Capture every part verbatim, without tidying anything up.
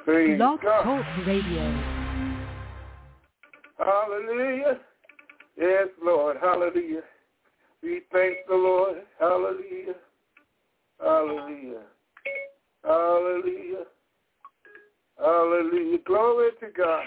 Praise Blog God. Talk Radio. Hallelujah. Yes, Lord. Hallelujah. We thank the Lord. Hallelujah. Hallelujah. Hallelujah. Hallelujah. Glory to God.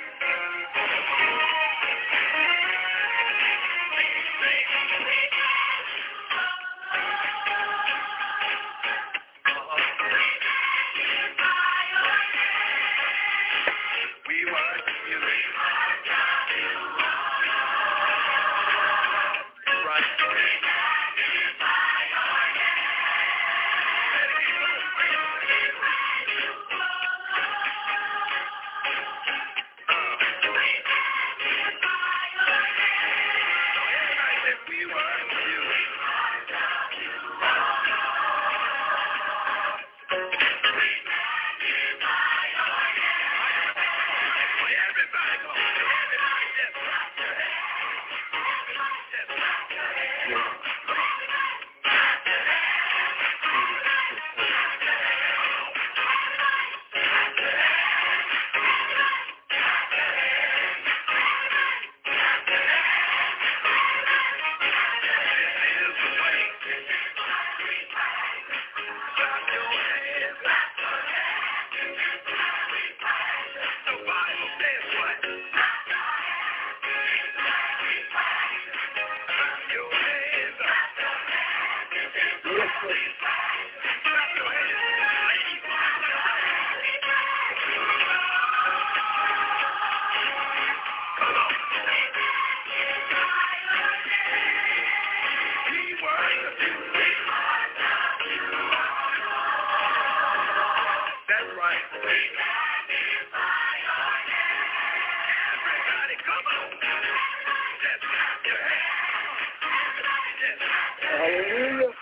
Hallelujah.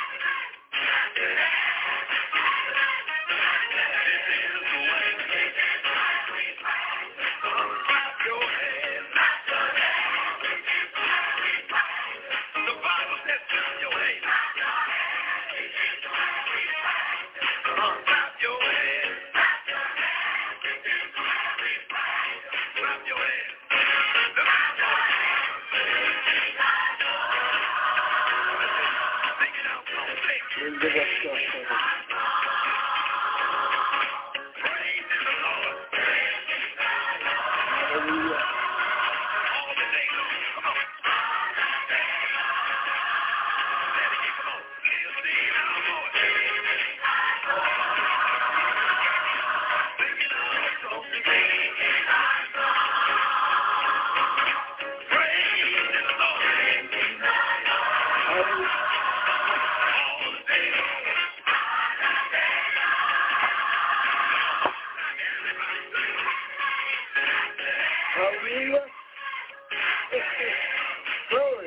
Hallelujah. Glory.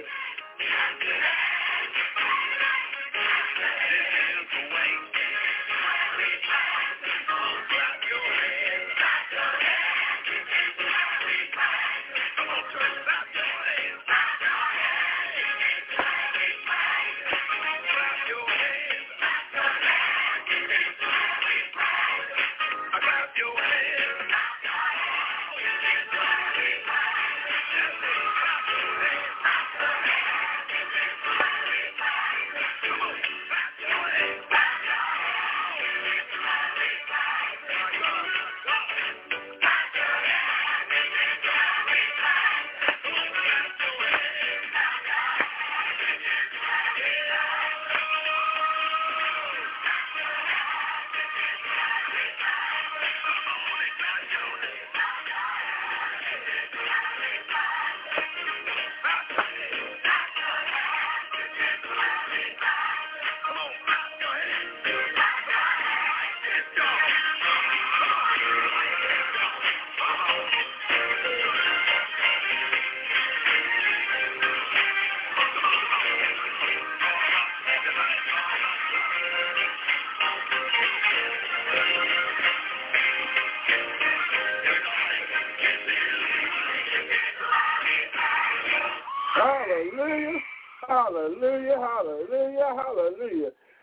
Hallelujah, hallelujah, hallelujah, hallelujah.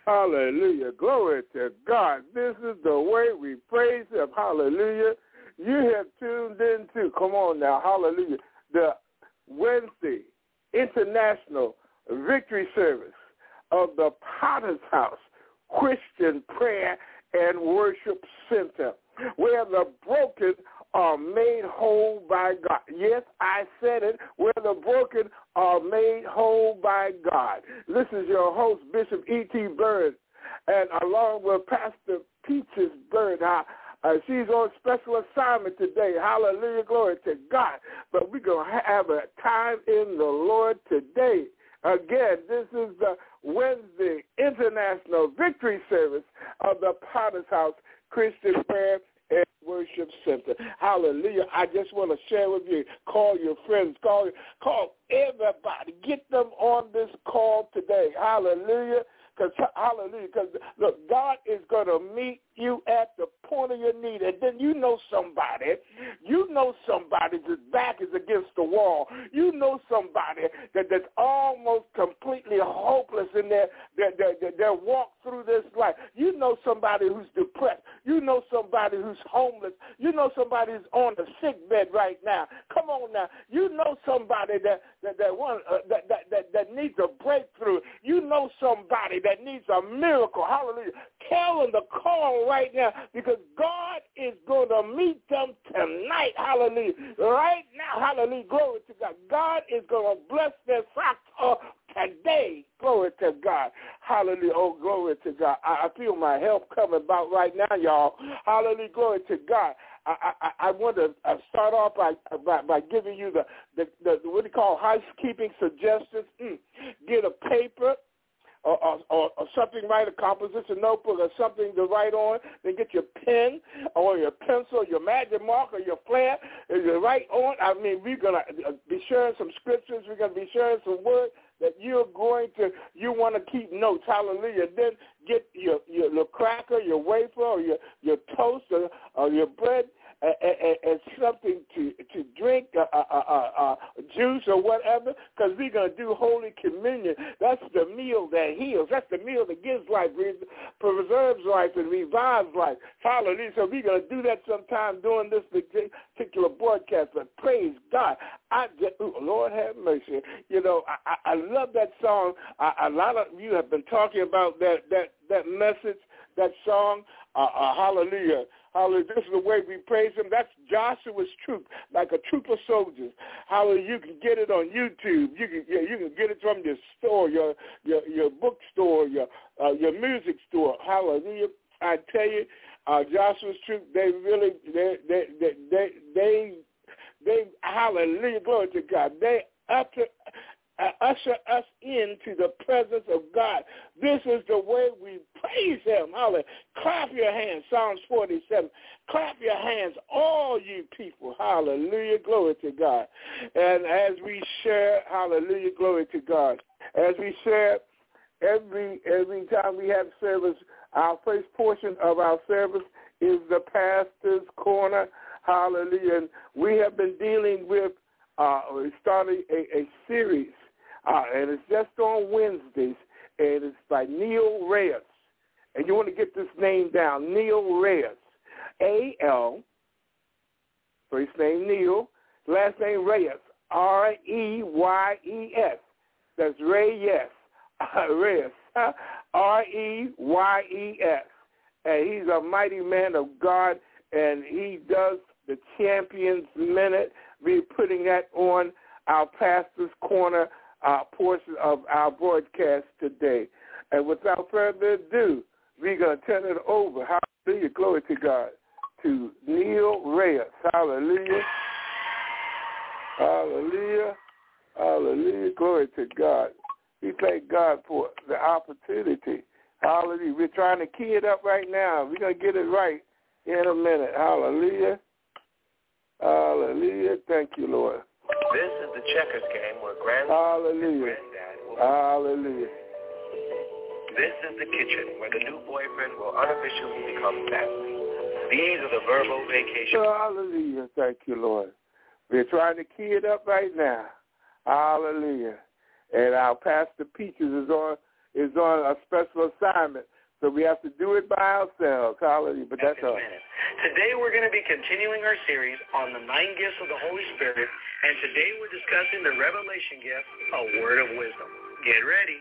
Hallelujah. Glory to God. This is the way we praise him. Hallelujah. You have tuned into, come on now, hallelujah, the Wednesday International Victory Service of the Potter's House Christian Prayer and Worship Center, where the broken are made whole by God. Yes, I said it, where the broken are made whole by God. This is your host, Bishop E T. Bird, and along with Pastor Peaches Bird, uh, uh, she's on special assignment today. Hallelujah, glory to God. But we're going to have a time in the Lord today. Again, this is the Wednesday International Victory Service of the Potter's House Christian Prayer and Worship Center. Hallelujah. I just want to share with you. Call your friends. Call, call everybody. Get them on this call today. Hallelujah. Because, hallelujah, because, look, God is going to meet you at the point of your need. And then you know somebody, you know somebody whose back is against the wall. You know somebody that, that's almost completely hopeless in their, their, their, their, their walk through this life. You know somebody who's depressed. You know somebody who's homeless. You know somebody who's on the sick bed right now. Come on now. You know somebody that, that, that, want, uh, that, that, that, that needs a breakthrough. You know somebody that needs a miracle. Hallelujah. Tell them to call right now because God is going to meet them tonight. Hallelujah. Right now. Hallelujah. Glory to God. God is going to bless their socks off today. Glory to God. Hallelujah. Oh, glory to God. I, I feel my help coming about right now, y'all. Hallelujah. Glory to God. I, I, I want to start off by, by, by giving you the, the, the, what do you call, housekeeping suggestions. Mm. Get a paper. Or, or, or something, write a composition notebook or something to write on. Then get your pen or your pencil, your magic marker, your flare, and you write on. I mean, we're going to be sharing some scriptures. We're going to be sharing some words that you're going to, you want to keep notes. Hallelujah. Then get your, your, your cracker, your wafer, or your, your toast, or, or your bread, and, and, and something to to drink, uh, uh, uh, uh, juice or whatever, because we're going to do Holy Communion. That's the meal that heals. That's the meal that gives life, preserves life, and revives life. Hallelujah. So we're going to do that sometime during this particular broadcast. But praise God. I just, ooh, Lord have mercy. You know, I, I love that song. I, a lot of you have been talking about that that, that message, that song, uh, uh, hallelujah. Hallelujah. This is the way we praise him. That's Joshua's troop, like a troop of soldiers. Hallelujah. You can get it on YouTube. You can yeah, you can get it from your store, your your your bookstore, your uh, your music store. Hallelujah. I tell you, uh, Joshua's troop, they really they they they they they, they hallelujah, glory to God. They utter Uh, usher us into the presence of God. This is the way we praise him. Hallelujah. Clap your hands, Psalms forty-seven. Clap your hands, all you people. Hallelujah. Glory to God. And as we share, hallelujah, glory to God. As we share every every time we have service, our first portion of our service is the Pastor's Corner. Hallelujah. And we have been dealing with, uh, we started a, a series. Uh, and it's just on Wednesdays, and it's by Neil Reyes. And you want to get this name down, Neil Reyes, A L, first name Neil, last name Reyes, R E Y E S. That's Reyes, uh, Reyes, R E Y E S. And he's a mighty man of God, and he does the Champions Minute. We're putting that on our Pastor's Corner Uh, portion of our broadcast today. And without further ado, we're going to turn it over, hallelujah, glory to God, to Neil Reyes. Hallelujah. Hallelujah. Hallelujah. Glory to God. We thank God for the opportunity. Hallelujah. We're trying to key it up right now. We're going to get it right in a minute. Hallelujah. Hallelujah. Thank you, Lord. This is the checkers game where grand- Hallelujah. granddad will... Hallelujah. This is the kitchen where the new boyfriend will unofficially become family. These are the verbal vacations. Hallelujah. Thank you, Lord. We're trying to key it up right now. Hallelujah. And our Pastor Peaches is on is on a special assignment. So we have to do it by ourselves. Hallelujah. But that's all. Today we're going to be continuing our series on the nine gifts of the Holy Spirit, and today we're discussing the revelation gift, a word of wisdom. Get ready.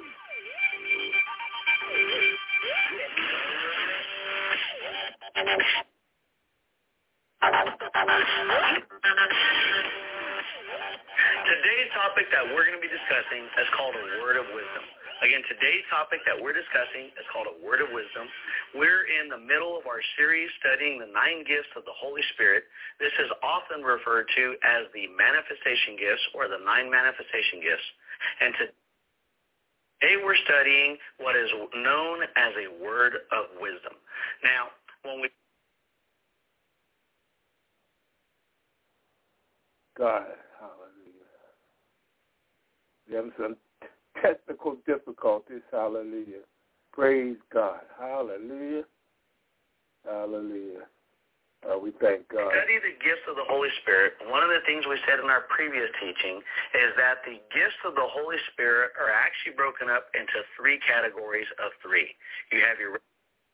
Today's topic that we're going to be discussing is called a word of wisdom. Again, today's topic that we're discussing is called a word of wisdom. We're in the middle of our series studying the nine gifts of the Holy Spirit. This is often referred to as the manifestation gifts or the nine manifestation gifts. And today we're studying what is known as a word of wisdom. Now, when we God, hallelujah. We have some technical difficulties, hallelujah. Praise God, hallelujah, hallelujah. Uh, we thank God. Study the gifts of the Holy Spirit. One of the things we said in our previous teaching is that the gifts of the Holy Spirit are actually broken up into three categories of three. You have your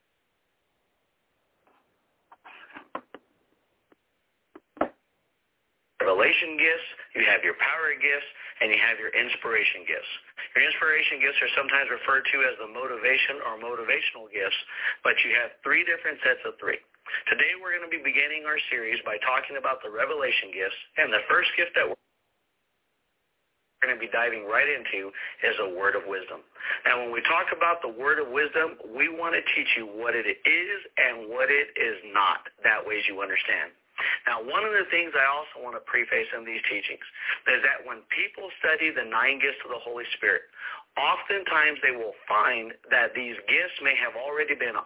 revelation gifts, you have your power gifts, and you have your inspiration gifts. Your inspiration gifts are sometimes referred to as the motivation or motivational gifts, but you have three different sets of three. Today we're going to be beginning our series by talking about the revelation gifts, and the first gift that we're going to be diving right into is a word of wisdom. Now, when we talk about the word of wisdom, we want to teach you what it is and what it is not. That way you understand. Now, one of the things I also want to preface in these teachings is that when people study the nine gifts of the Holy Spirit, oftentimes they will find that these gifts may have already been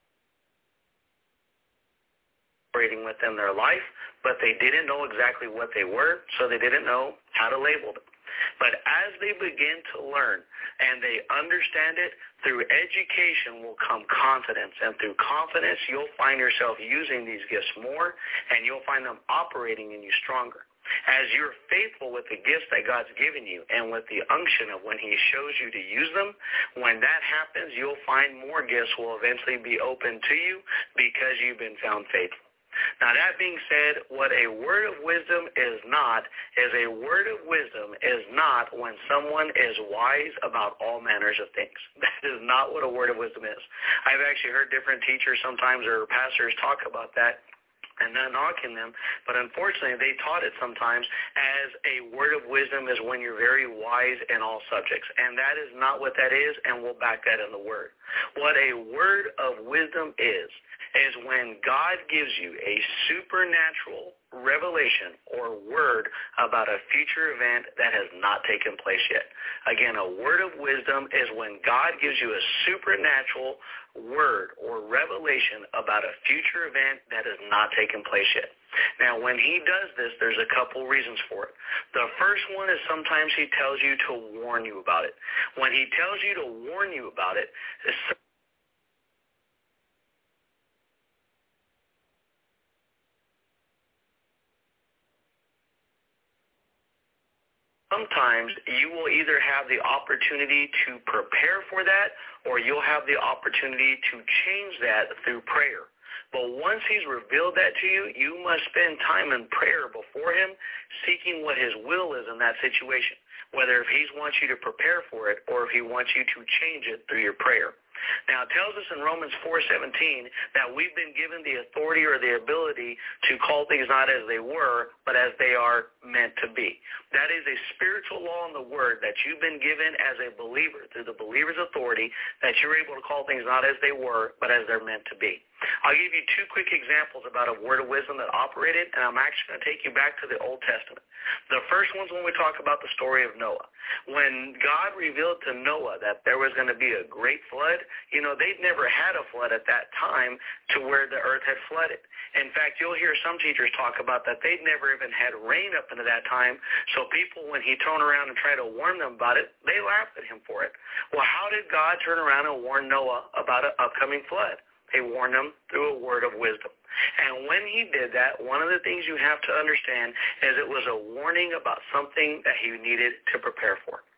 operating within their life, but they didn't know exactly what they were, so they didn't know how to label them. But as they begin to learn and they understand it, through education will come confidence. And through confidence, you'll find yourself using these gifts more, and you'll find them operating in you stronger. As you're faithful with the gifts that God's given you and with the unction of when he shows you to use them, when that happens, you'll find more gifts will eventually be open to you because you've been found faithful. Now, that being said, what a word of wisdom is not, is a word of wisdom is not when someone is wise about all manners of things. That is not what a word of wisdom is. I've actually heard different teachers sometimes or pastors talk about that, and not knocking them, but unfortunately they taught it sometimes as a word of wisdom is when you're very wise in all subjects, and that is not what that is, and we'll back that in the word. What a word of wisdom is, is when God gives you a supernatural revelation or word about a future event that has not taken place yet. Again, a word of wisdom is when God gives you a supernatural word or revelation about a future event that has not taken place yet. Now, when he does this, there's a couple reasons for it. The first one is sometimes he tells you to warn you about it. When he tells you to warn you about it, it's sometimes you will either have the opportunity to prepare for that or you'll have the opportunity to change that through prayer. But once he's revealed that to you, you must spend time in prayer before him, seeking what his will is in that situation, whether if he wants you to prepare for it or if he wants you to change it through your prayer. Now, it tells us in Romans four seventeen that we've been given the authority or the ability to call things not as they were, but as they are meant to be. That is a spiritual law in the Word that you've been given as a believer through the believer's authority, that you're able to call things not as they were, but as they're meant to be. I'll give you two quick examples about a word of wisdom that operated, and I'm actually going to take you back to the Old Testament. The first one's when we talk about the story of Noah. When God revealed to Noah that there was going to be a great flood, you know, they'd never had a flood at that time to where the earth had flooded. In fact, you'll hear some teachers talk about that they'd never even had rain up into that time, so people, when he turned around and tried to warn them about it, they laughed at him for it. Well, how did God turn around and warn Noah about an upcoming flood? He warned them through a word of wisdom. And when he did that, one of the things you have to understand is it was a warning about something that he needed to prepare for.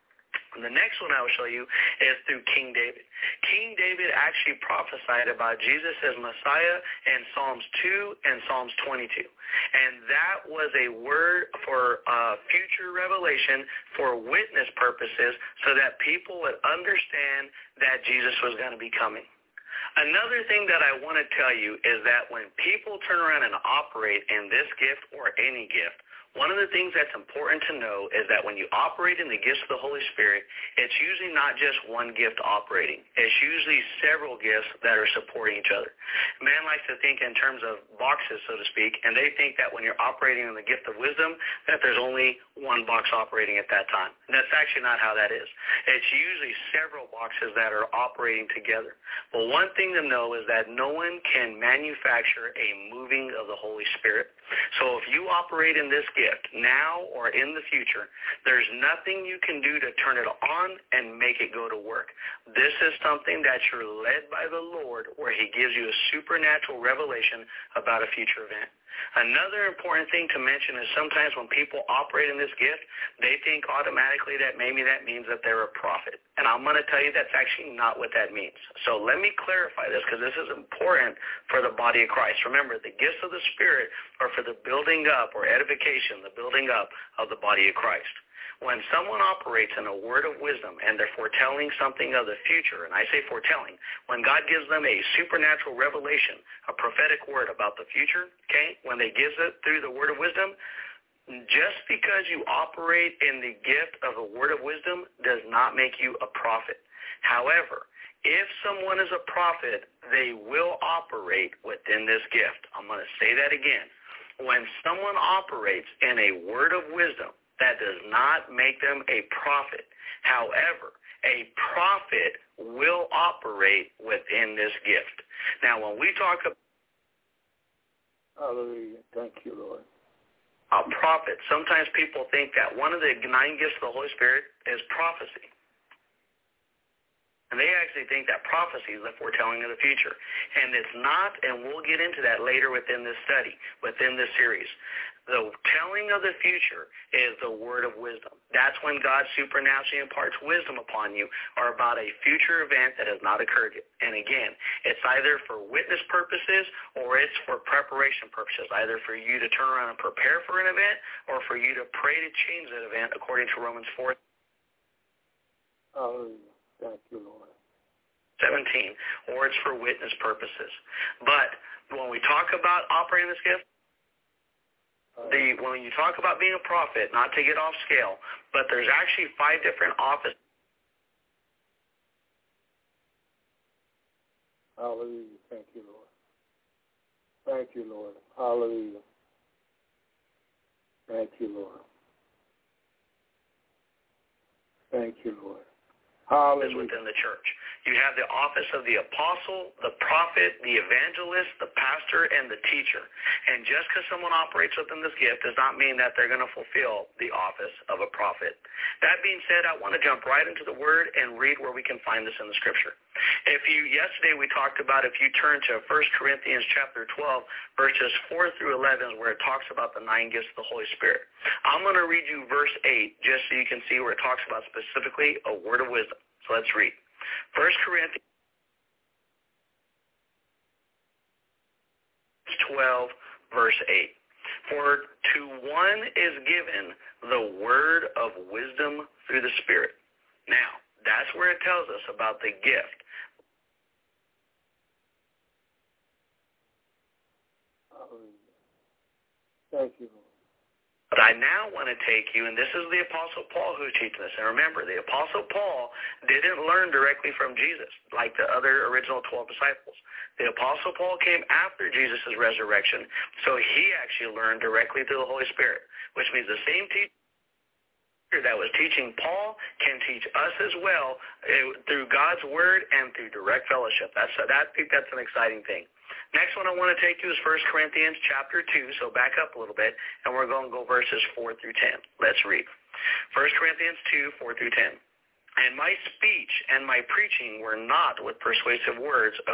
And the next one I will show you is through King David. King David actually prophesied about Jesus as Messiah in Psalms two and Psalms twenty-two. And that was a word for uh, future revelation for witness purposes so that people would understand that Jesus was going to be coming. Another thing that I want to tell you is that when people turn around and operate in this gift or any gift, one of the things that's important to know is that when you operate in the gifts of the Holy Spirit, it's usually not just one gift operating. It's usually several gifts that are supporting each other. Man likes to think in terms of boxes, so to speak, and they think that when you're operating in the gift of wisdom, that there's only one box operating at that time. And that's actually not how that is. It's usually several boxes that are operating together. But one thing to know is that no one can manufacture a moving of the Holy Spirit. So if you operate in this gift now or in the future, there's nothing you can do to turn it on and make it go to work. This is something that you're led by the Lord, where he gives you a supernatural revelation about a future event. Another important thing to mention is sometimes when people operate in this gift, they think automatically that maybe that means that they're a prophet. And I'm going to tell you that's actually not what that means. So let me clarify this, because this is important for the body of Christ. Remember, the gifts of the Spirit are for the building up or edification, the building up of the body of Christ. When someone operates in a word of wisdom and they're foretelling something of the future, and I say foretelling, when God gives them a supernatural revelation, a prophetic word about the future, okay, when they gives it through the word of wisdom, just because you operate in the gift of a word of wisdom does not make you a prophet. However, if someone is a prophet, they will operate within this gift. I'm going to say that again. When someone operates in a word of wisdom, that does not make them a prophet. However, a prophet will operate within this gift. Now, when we talk about Hallelujah. Thank you, Lord. a prophet, sometimes people think that one of the nine gifts of the Holy Spirit is prophecy. And they actually think that prophecy is the foretelling of the future. And it's not, and we'll get into that later within this study, within this series. The telling of the future is the word of wisdom. That's when God supernaturally imparts wisdom upon you, or about a future event that has not occurred yet. And again, it's either for witness purposes or it's for preparation purposes, either for you to turn around and prepare for an event or for you to pray to change that event according to Romans four. Hallelujah. Thank you, Lord. seventeen, or it's for witness purposes. But when we talk about operating this gift, the when you talk about being a prophet, not to get off scale, but there's actually five different offices. Hallelujah. Thank you, Lord. Thank you, Lord. Hallelujah. Thank you, Lord. Thank you, Lord. Hallelujah. Within the church. You have the office of the apostle, the prophet, the evangelist, the pastor, and the teacher. And just because someone operates within this gift does not mean that they're going to fulfill the office of a prophet. That being said, I want to jump right into the word and read where we can find this in the scripture. If you, yesterday we talked about, if you turn to First Corinthians chapter twelve, verses four through eleven, where it talks about the nine gifts of the Holy Spirit. I'm going to read you verse eight just so you can see where it talks about specifically a word of wisdom. So let's read. First Corinthians twelve, verse eight. For to one is given the word of wisdom through the Spirit. Now, that's where it tells us about the gift. Thank you, Lord. But I now want to take you, and this is the Apostle Paul who teaches this. And remember, the Apostle Paul didn't learn directly from Jesus like the other original twelve disciples. The Apostle Paul came after Jesus' resurrection, so he actually learned directly through the Holy Spirit, which means the same teacher that was teaching Paul can teach us as well uh, through God's word and through direct fellowship. That's that, I think that's an exciting thing. Next one I want to take you is First Corinthians chapter two, so back up a little bit, and we're going to go verses four through ten. Let's read. First Corinthians two, four through ten. And my speech and my preaching were not with persuasive words of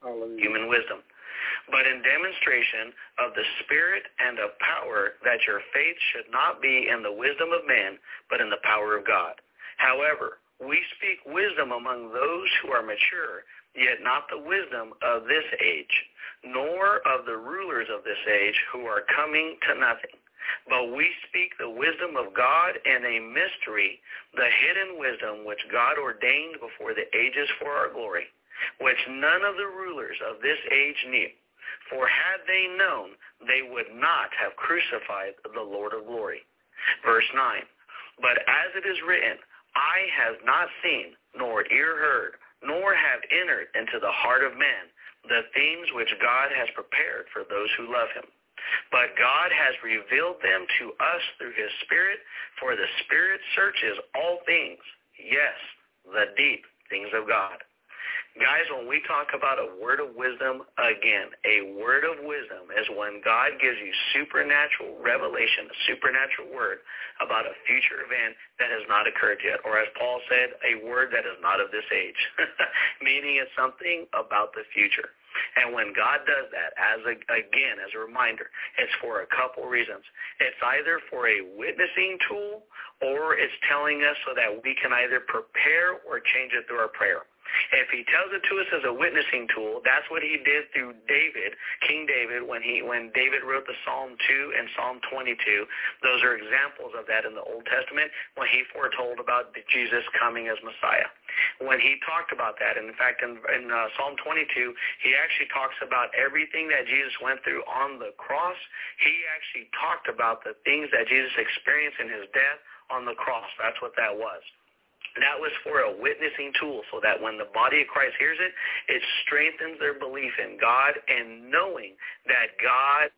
Hallelujah. Human wisdom. But in demonstration of the Spirit and of power, that your faith should not be in the wisdom of man, but in the power of God. However, we speak wisdom among those who are mature, yet not the wisdom of this age, nor of the rulers of this age who are coming to nothing. But we speak the wisdom of God in a mystery, the hidden wisdom which God ordained before the ages for our glory, which none of the rulers of this age knew. For had they known, they would not have crucified the Lord of glory. Verse nine, but as it is written, eye has not seen, nor ear heard, nor have entered into the heart of man the things which God has prepared for those who love him. But God has revealed them to us through his Spirit, for the Spirit searches all things, yes, the deep things of God. Guys, when we talk about a word of wisdom, again, a word of wisdom is when God gives you supernatural revelation, a supernatural word about a future event that has not occurred yet, or as Paul said, a word that is not of this age, meaning it's something about the future. And when God does that, as a, again, as a reminder, it's for a couple reasons. It's either for a witnessing tool, or it's telling us so that we can either prepare or change it through our prayer. If he tells it to us as a witnessing tool, that's what he did through David, King David, when he when David wrote the Psalm two and Psalm twenty-two. Those are examples of that in the Old Testament when he foretold about Jesus coming as Messiah. When he talked about that, and in fact, in, in uh, Psalm twenty-two, he actually talks about everything that Jesus went through on the cross. He actually talked about the things that Jesus experienced in his death on the cross. That's what that was. That was for a witnessing tool, so that when the body of Christ hears it, it strengthens their belief in God and knowing that God.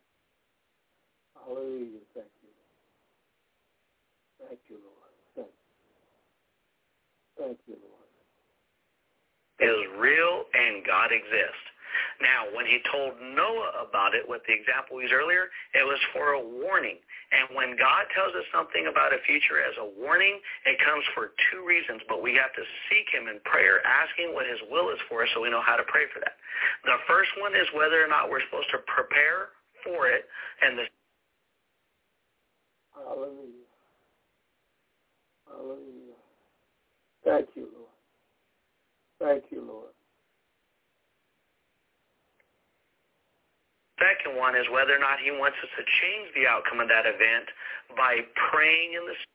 Hallelujah. Thank you. Thank you, Lord. Thank you. Thank you, Lord. Is real and God exists. Now, when he told Noah about it with the example we used earlier, it was for a warning. And when God tells us something about a future as a warning, it comes for two reasons, but we have to seek him in prayer, asking what his will is for us so we know how to pray for that. The first one is whether or not we're supposed to prepare for it, and the Hallelujah. Hallelujah. Thank you, Lord. Thank you, Lord. Second one is whether or not he wants us to change the outcome of that event by praying in the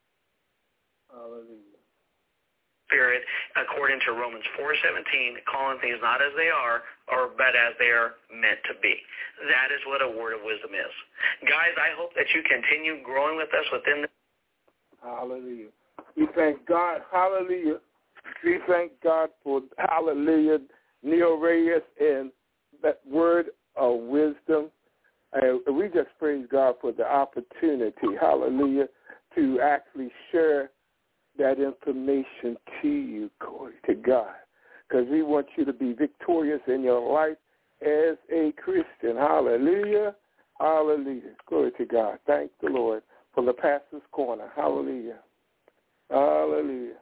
Hallelujah. Spirit, according to Romans four seventeen, calling things not as they are, or but as they are meant to be. That is what a word of wisdom is. Guys, I hope that you continue growing with us within the... Hallelujah. We thank God. Hallelujah. We thank God for, hallelujah, Neil Reyes and that word of wisdom. And we just praise God for the opportunity, hallelujah, to actually share that information to you, glory to God, because we want you to be victorious in your life as a Christian. Hallelujah, hallelujah, glory to God. Thank the Lord for the pastor's corner. Hallelujah, hallelujah.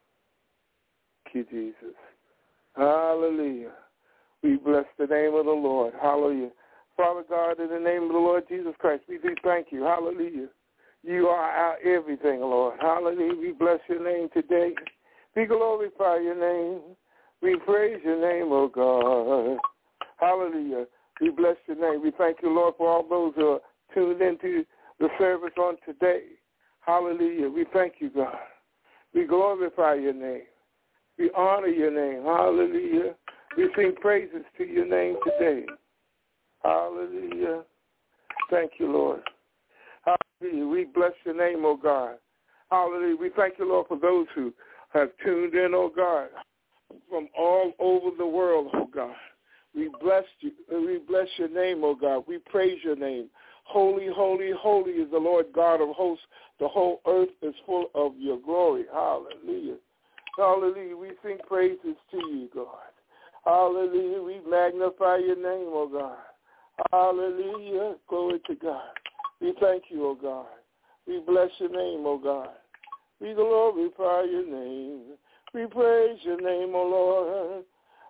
Thank you, Jesus. Hallelujah. We bless the name of the Lord. Hallelujah. Father God, in the name of the Lord Jesus Christ, we do thank you. Hallelujah. You are our everything, Lord. Hallelujah. We bless your name today. We glorify your name. We praise your name, oh God. Hallelujah. We bless your name. We thank you, Lord, for all those who are tuned into the service on today. Hallelujah. We thank you, God. We glorify your name. We honor your name. Hallelujah. We sing praises to your name today. Hallelujah. Thank you, Lord. Hallelujah. We bless your name, oh God. Hallelujah. We thank you, Lord, for those who have tuned in, oh God, from all over the world, oh God. We bless you. We bless your name, oh God. We praise your name. Holy, holy, holy is the Lord God of hosts. The whole earth is full of your glory. Hallelujah. Hallelujah. We sing praises to you, God. Hallelujah. We magnify your name, oh God. Hallelujah. Glory to God. We thank you, oh God. We bless your name, oh God. We glorify your name. We praise your name, oh Lord.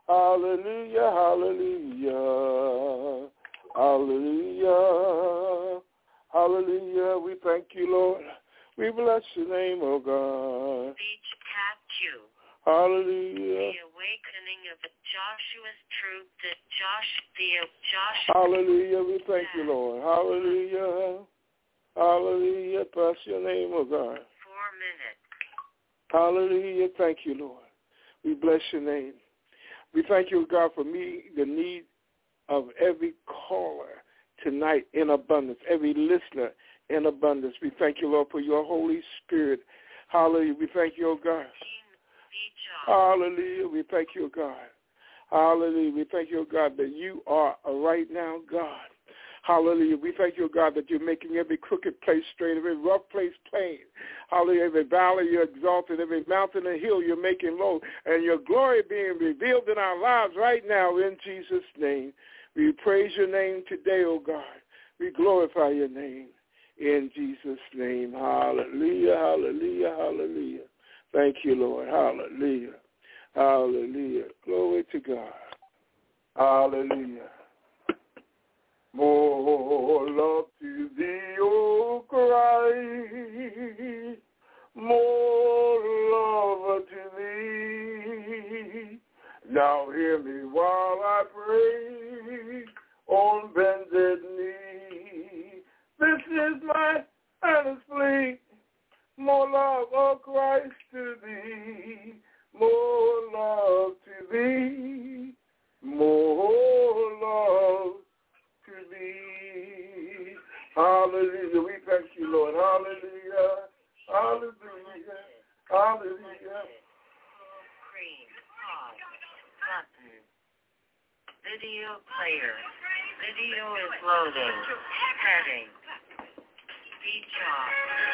Hallelujah, hallelujah, hallelujah, hallelujah. We thank you, Lord. We bless your name, oh God. Speech tab Q. Hallelujah. The awakening of Joshua's truth that Josh, the Josh. Hallelujah. We thank you, Lord. Hallelujah. Hallelujah. Bless your name, oh God. Four minutes. Hallelujah. Thank you, Lord. We bless your name. We thank you, God, for meeting the need of every caller tonight in abundance, every listener in abundance. We thank you, Lord, for your Holy Spirit. Hallelujah. We thank you, oh God. Hallelujah. We thank you, oh God. Hallelujah. We thank you, oh God, that you are a right now God. Hallelujah. We thank you, oh God, that you're making every crooked place straight, every rough place plain. Hallelujah. Every valley you're exalted, every mountain and hill you're making low, and your glory being revealed in our lives right now in Jesus' name. We praise your name today, oh God. We glorify your name in Jesus' name. Hallelujah, hallelujah, hallelujah. Thank you, Lord. Hallelujah, hallelujah. Glory to God. Hallelujah. More love to thee, O Christ, more love to thee. Now hear me while I pray on bended knee. This is my earnest plea, more love, O Christ, to thee, more love to thee, more love to thee. Hallelujah. We thank you, Lord. Hallelujah. Hallelujah. Hallelujah. Screen. Pause. Button. Video player. Video is loading. Heading. Speech off.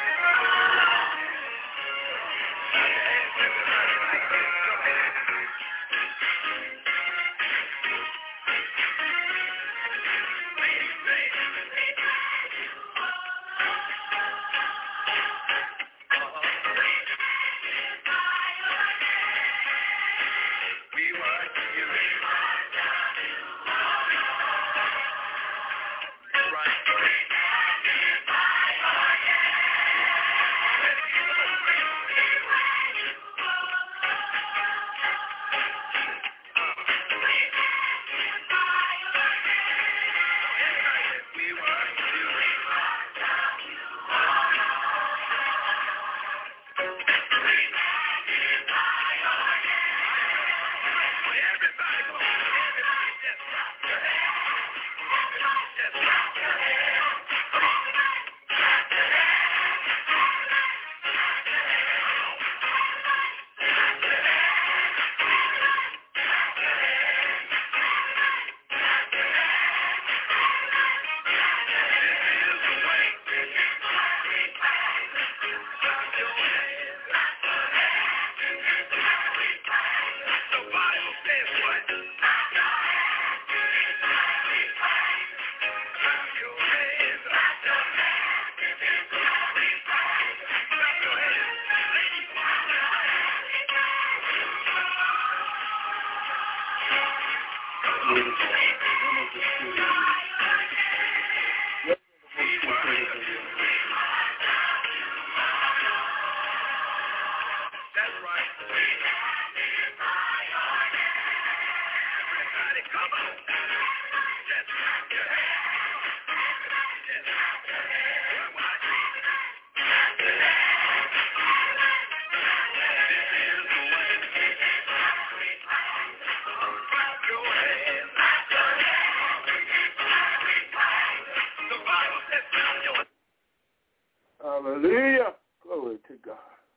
Hallelujah. Glory to God.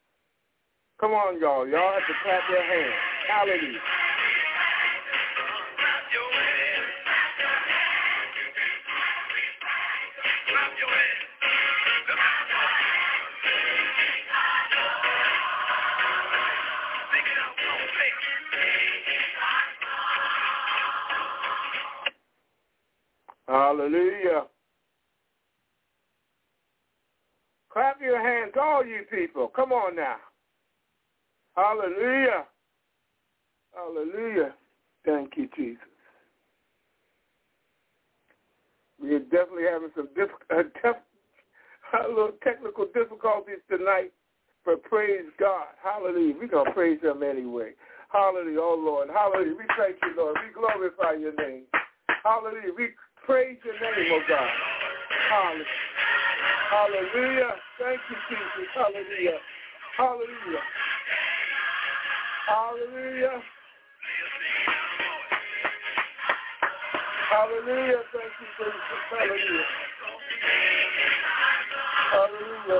Come on, y'all. Y'all have to clap your hands. Hallelujah. Hallelujah. Clap your hands, all you people. Come on now. Hallelujah. Hallelujah. Thank you, Jesus. We're definitely having some diff- uh, def- a little technical difficulties tonight, but praise God. Hallelujah. We're going to praise him anyway. Hallelujah, oh Lord. Hallelujah. We thank you, Lord. We glorify your name. Hallelujah. We praise your name, oh God. Hallelujah. Hallelujah. Thank you, Jesus. Hallelujah. Hallelujah. Hallelujah. Hallelujah. Thank you, Jesus. Hallelujah. Hallelujah.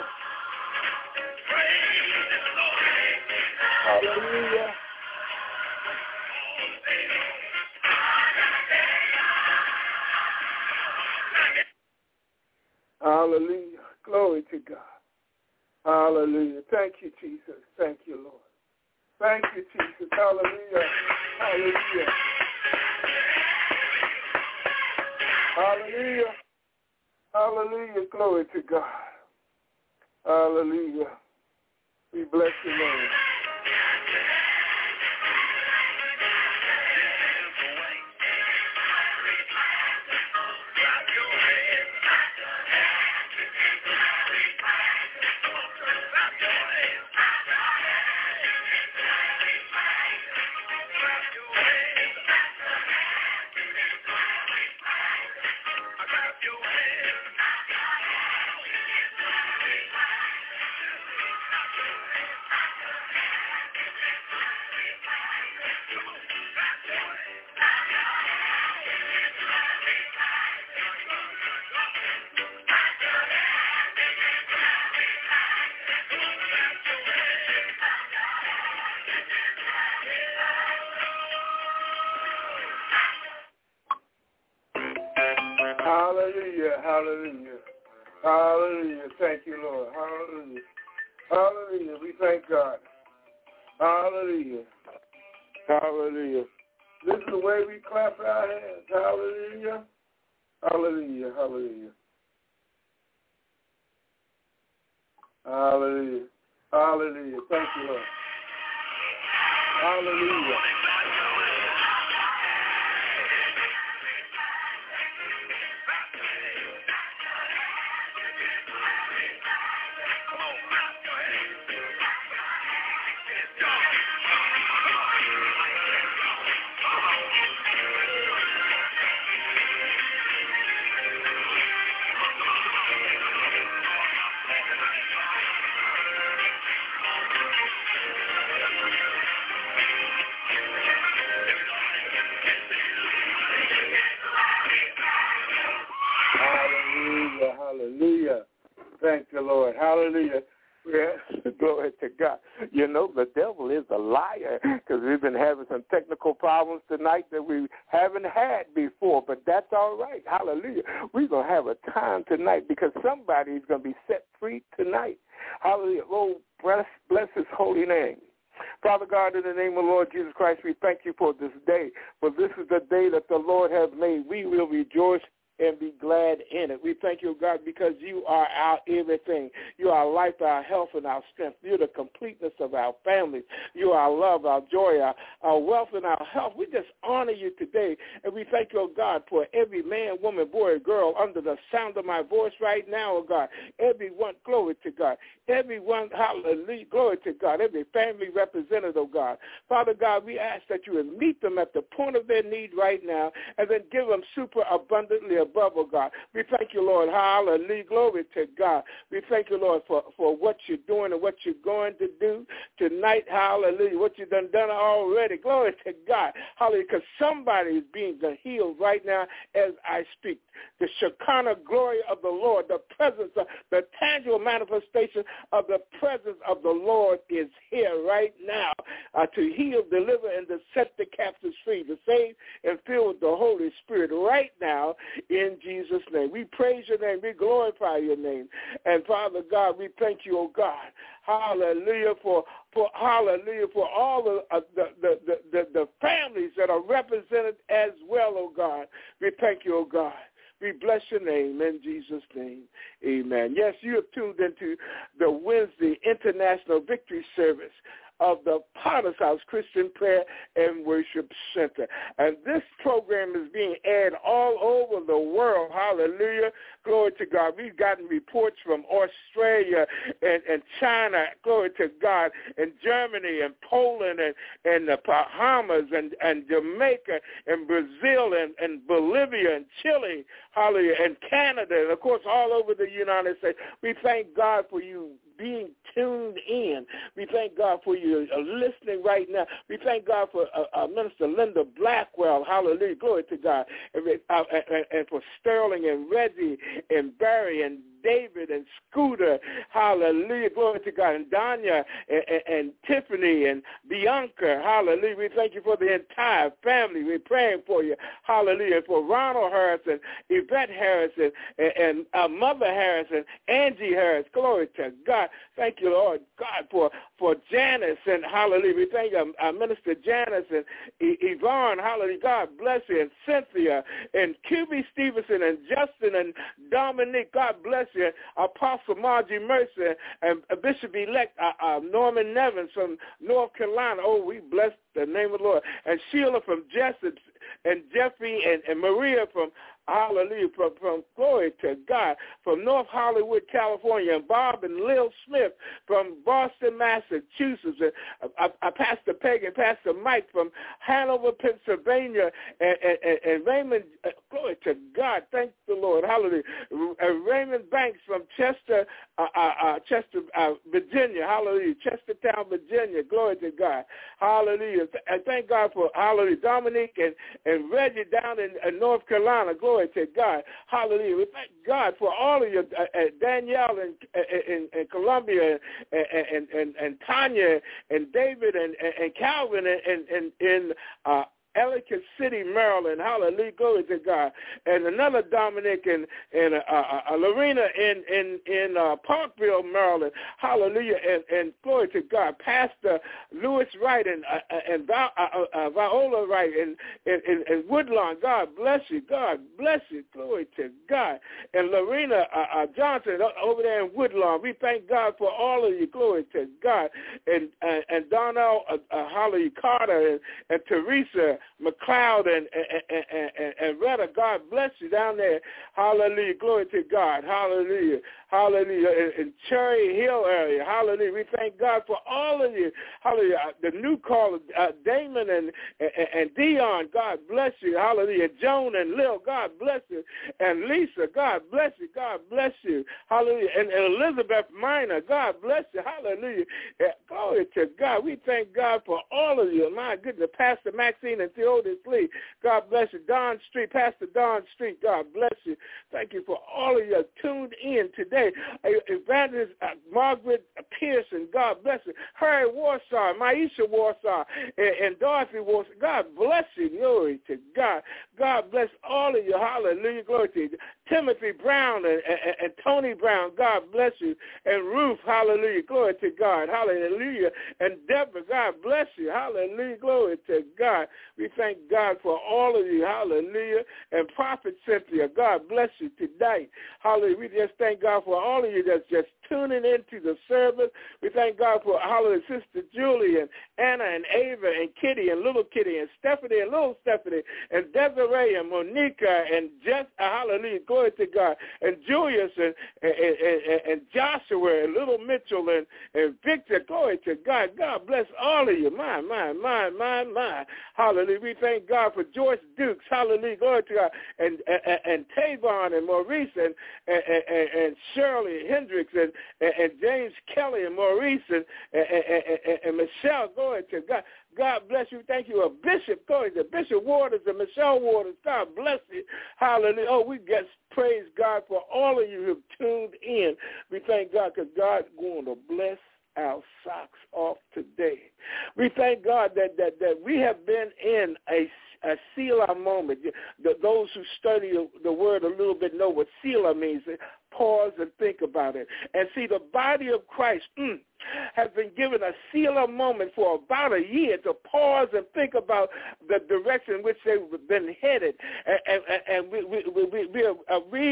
Hallelujah. Hallelujah. Glory to God. Hallelujah. Thank you, Jesus. Thank you, Lord. Thank you, Jesus. Hallelujah. Hallelujah. Hallelujah. Hallelujah. Glory to God. Hallelujah. We bless your name. Hallelujah, hallelujah, hallelujah. Thank you, Lord. Hallelujah, hallelujah. We thank God. Hallelujah, hallelujah. This is the way we clap our hands. Hallelujah, hallelujah, hallelujah. Hallelujah, hallelujah. Thank you, Lord. Hallelujah. Hallelujah, hallelujah. Thank you, Lord. Hallelujah. Yes, glory to God. You know, the devil is a liar because we've been having some technical problems tonight that we haven't had before, but that's all right. Hallelujah. We're going to have a time tonight because somebody is going to be set free tonight. Hallelujah. Oh, bless, bless his holy name. Father God, in the name of the Lord Jesus Christ, we thank you for this day. For this is the day that the Lord has made. We will rejoice and be glad in it. We thank you, God, because you are our everything. You are our life, our health, and our strength. You're the completeness of our families. You are our love, our joy, our, our wealth, and our health. We just honor you today, and we thank you, oh God, for every man, woman, boy, girl under the sound of my voice right now, oh God. Everyone, glory to God. Everyone, hallelujah, glory to God. Every family represented, oh God. Father God, we ask that you would meet them at the point of their need right now, and then give them super abundantly above, oh God. We thank you, Lord. Hallelujah. Glory to God. We thank you, Lord, for, for what you're doing and what you're going to do tonight. Hallelujah. What you've done, done already. Glory to God. Hallelujah. Because somebody is being healed right now as I speak. The Shekinah glory of the Lord, the presence, of, the tangible manifestation of the presence of the Lord is here right now uh, to heal, deliver, and to set the captives free, to save and fill with the Holy Spirit right now in Jesus' name. We praise your name. We glorify your name. And Father God, we thank you, oh God. Hallelujah for, for hallelujah for all the, uh, the, the, the, the, the families that are represented as well, oh God. We thank you, oh God. We bless your name in Jesus' name. Amen. Yes, you have tuned into the Wednesday International Victory Service of the Potter's House Christian Prayer and Worship Center. And this program is being aired all over the world. Hallelujah. Glory to God. We've gotten reports from Australia and, and China, glory to God, and Germany and Poland and, and the Bahamas and, and Jamaica and Brazil and, and Bolivia and Chile, hallelujah, and Canada, and, of course, all over the United States. We thank God for you being tuned in. We thank God for you uh, listening right now. We thank God for uh, uh, Minister Linda Blackwell, hallelujah, glory to God, and, uh, and, and for Sterling and Reggie and Barry and David and Scooter, hallelujah, glory to God, and Danya and, and, and Tiffany and Bianca, hallelujah. We thank you for the entire family. We're praying for you, hallelujah, for Ronald Harris and Yvette Harris and, and, and uh, Mother Harris and Angie Harris, glory to God. Thank you, Lord God, for, for Janice and hallelujah. We thank you, uh, Minister Janice and y- Yvonne, hallelujah, God bless you, and Cynthia and Q B Stevenson and Justin and Dominique, God bless you. Apostle Margie Mercer and Bishop-elect uh, uh, Norman Nevins from North Carolina. Oh, we bless the name of the Lord. And Sheila from Jessup and Jeffrey and, and Maria from hallelujah, from, from glory to God, from North Hollywood, California, and Bob and Lil Smith from Boston, Massachusetts, and uh, uh, Pastor Peg and Pastor Mike from Hanover, Pennsylvania, and, and, and Raymond, uh, glory to God, thank the Lord, hallelujah, uh, Raymond Banks from Chester, uh, uh, uh, Chester, uh, Virginia, hallelujah, Chestertown, Virginia, glory to God, hallelujah, and thank God for, hallelujah, Dominique and, and Reggie down in, in North Carolina, glory to God. Hallelujah. We thank God for all of you, uh, uh, Danielle in, in, in Columbia and, and, and, and Tanya and David and, and Calvin in, in, in uh, Ellicott City, Maryland. Hallelujah. Glory to God. And another Dominic and, and uh, uh, Lorena in, in, in uh, Parkville, Maryland. Hallelujah. And, and glory to God. Pastor Lewis Wright and, uh, and Vi- uh, uh, Viola Wright and, and, and, and Woodlawn. God bless you. God bless you. Glory to God. And Lorena uh, uh, Johnson over there in Woodlawn. We thank God for all of you. Glory to God. And, uh, and Donnell uh, uh, Holly Carter and, and Teresa McLeod and, and, and, and, and Retta, God bless you down there. Hallelujah. Glory to God. Hallelujah. Hallelujah. In, in Cherry Hill area. Hallelujah. We thank God for all of you. Hallelujah. The new caller, uh, Damon and, and, and Dion, God bless you. Hallelujah. Joan and Lil, God bless you. And Lisa, God bless you. God bless you. Hallelujah. And, and Elizabeth Minor, God bless you. Hallelujah. Uh, glory to God. We thank God for all of you. My goodness. Pastor Maxine and Theodis Lee, God bless you. Don Street, Pastor Don Street, God bless you. Thank you for all of you tuned in today. Evangelist uh, Margaret Pearson, God bless you. Harry Warsaw, Maisha Warsaw, and, and Dorothy Warsaw, God bless you. Glory to God. God bless all of you. Hallelujah. Glory to you. Timothy Brown and, and, and Tony Brown, God bless you. And Ruth, hallelujah. Glory to God. Hallelujah. And Deborah, God bless you. Hallelujah. Glory to God. We thank God for all of you. Hallelujah. And Prophet Cynthia, God bless you tonight. Hallelujah. We just thank God for all of you that's just tuning into the service. We thank God for, hallelujah, Sister Julie and Anna and Ava and Kitty and Little Kitty and Stephanie and Little Stephanie and Desiree and Monica and just, uh, hallelujah, glory to God, and Julius and, and, and, and Joshua and Little Mitchell and, and Victor, glory to God. God bless all of you. My, my, my, my, my. Hallelujah. We thank God for George Dukes. Hallelujah. Glory to God. And, and, and Tavon and Maurice and, and, and, and Shirley Hendricks and, and, and James Kelly and Maurice and, and, and, and, and Michelle. Glory to God. God bless you. Thank you. A Bishop, glory to Bishop Waters and Michelle Waters. God bless you. Hallelujah. Oh, we get praise God for all of you who have tuned in. We thank God because God's going to bless our socks off today. We thank God that, that, that we have been in a, a Selah moment. The, those who study the word a little bit know what Selah means. Pause and think about it. And see, the body of Christ mm, has been given a Selah moment for about a year to pause and think about the direction in which they've been headed. And, and, and we, we, we, we are re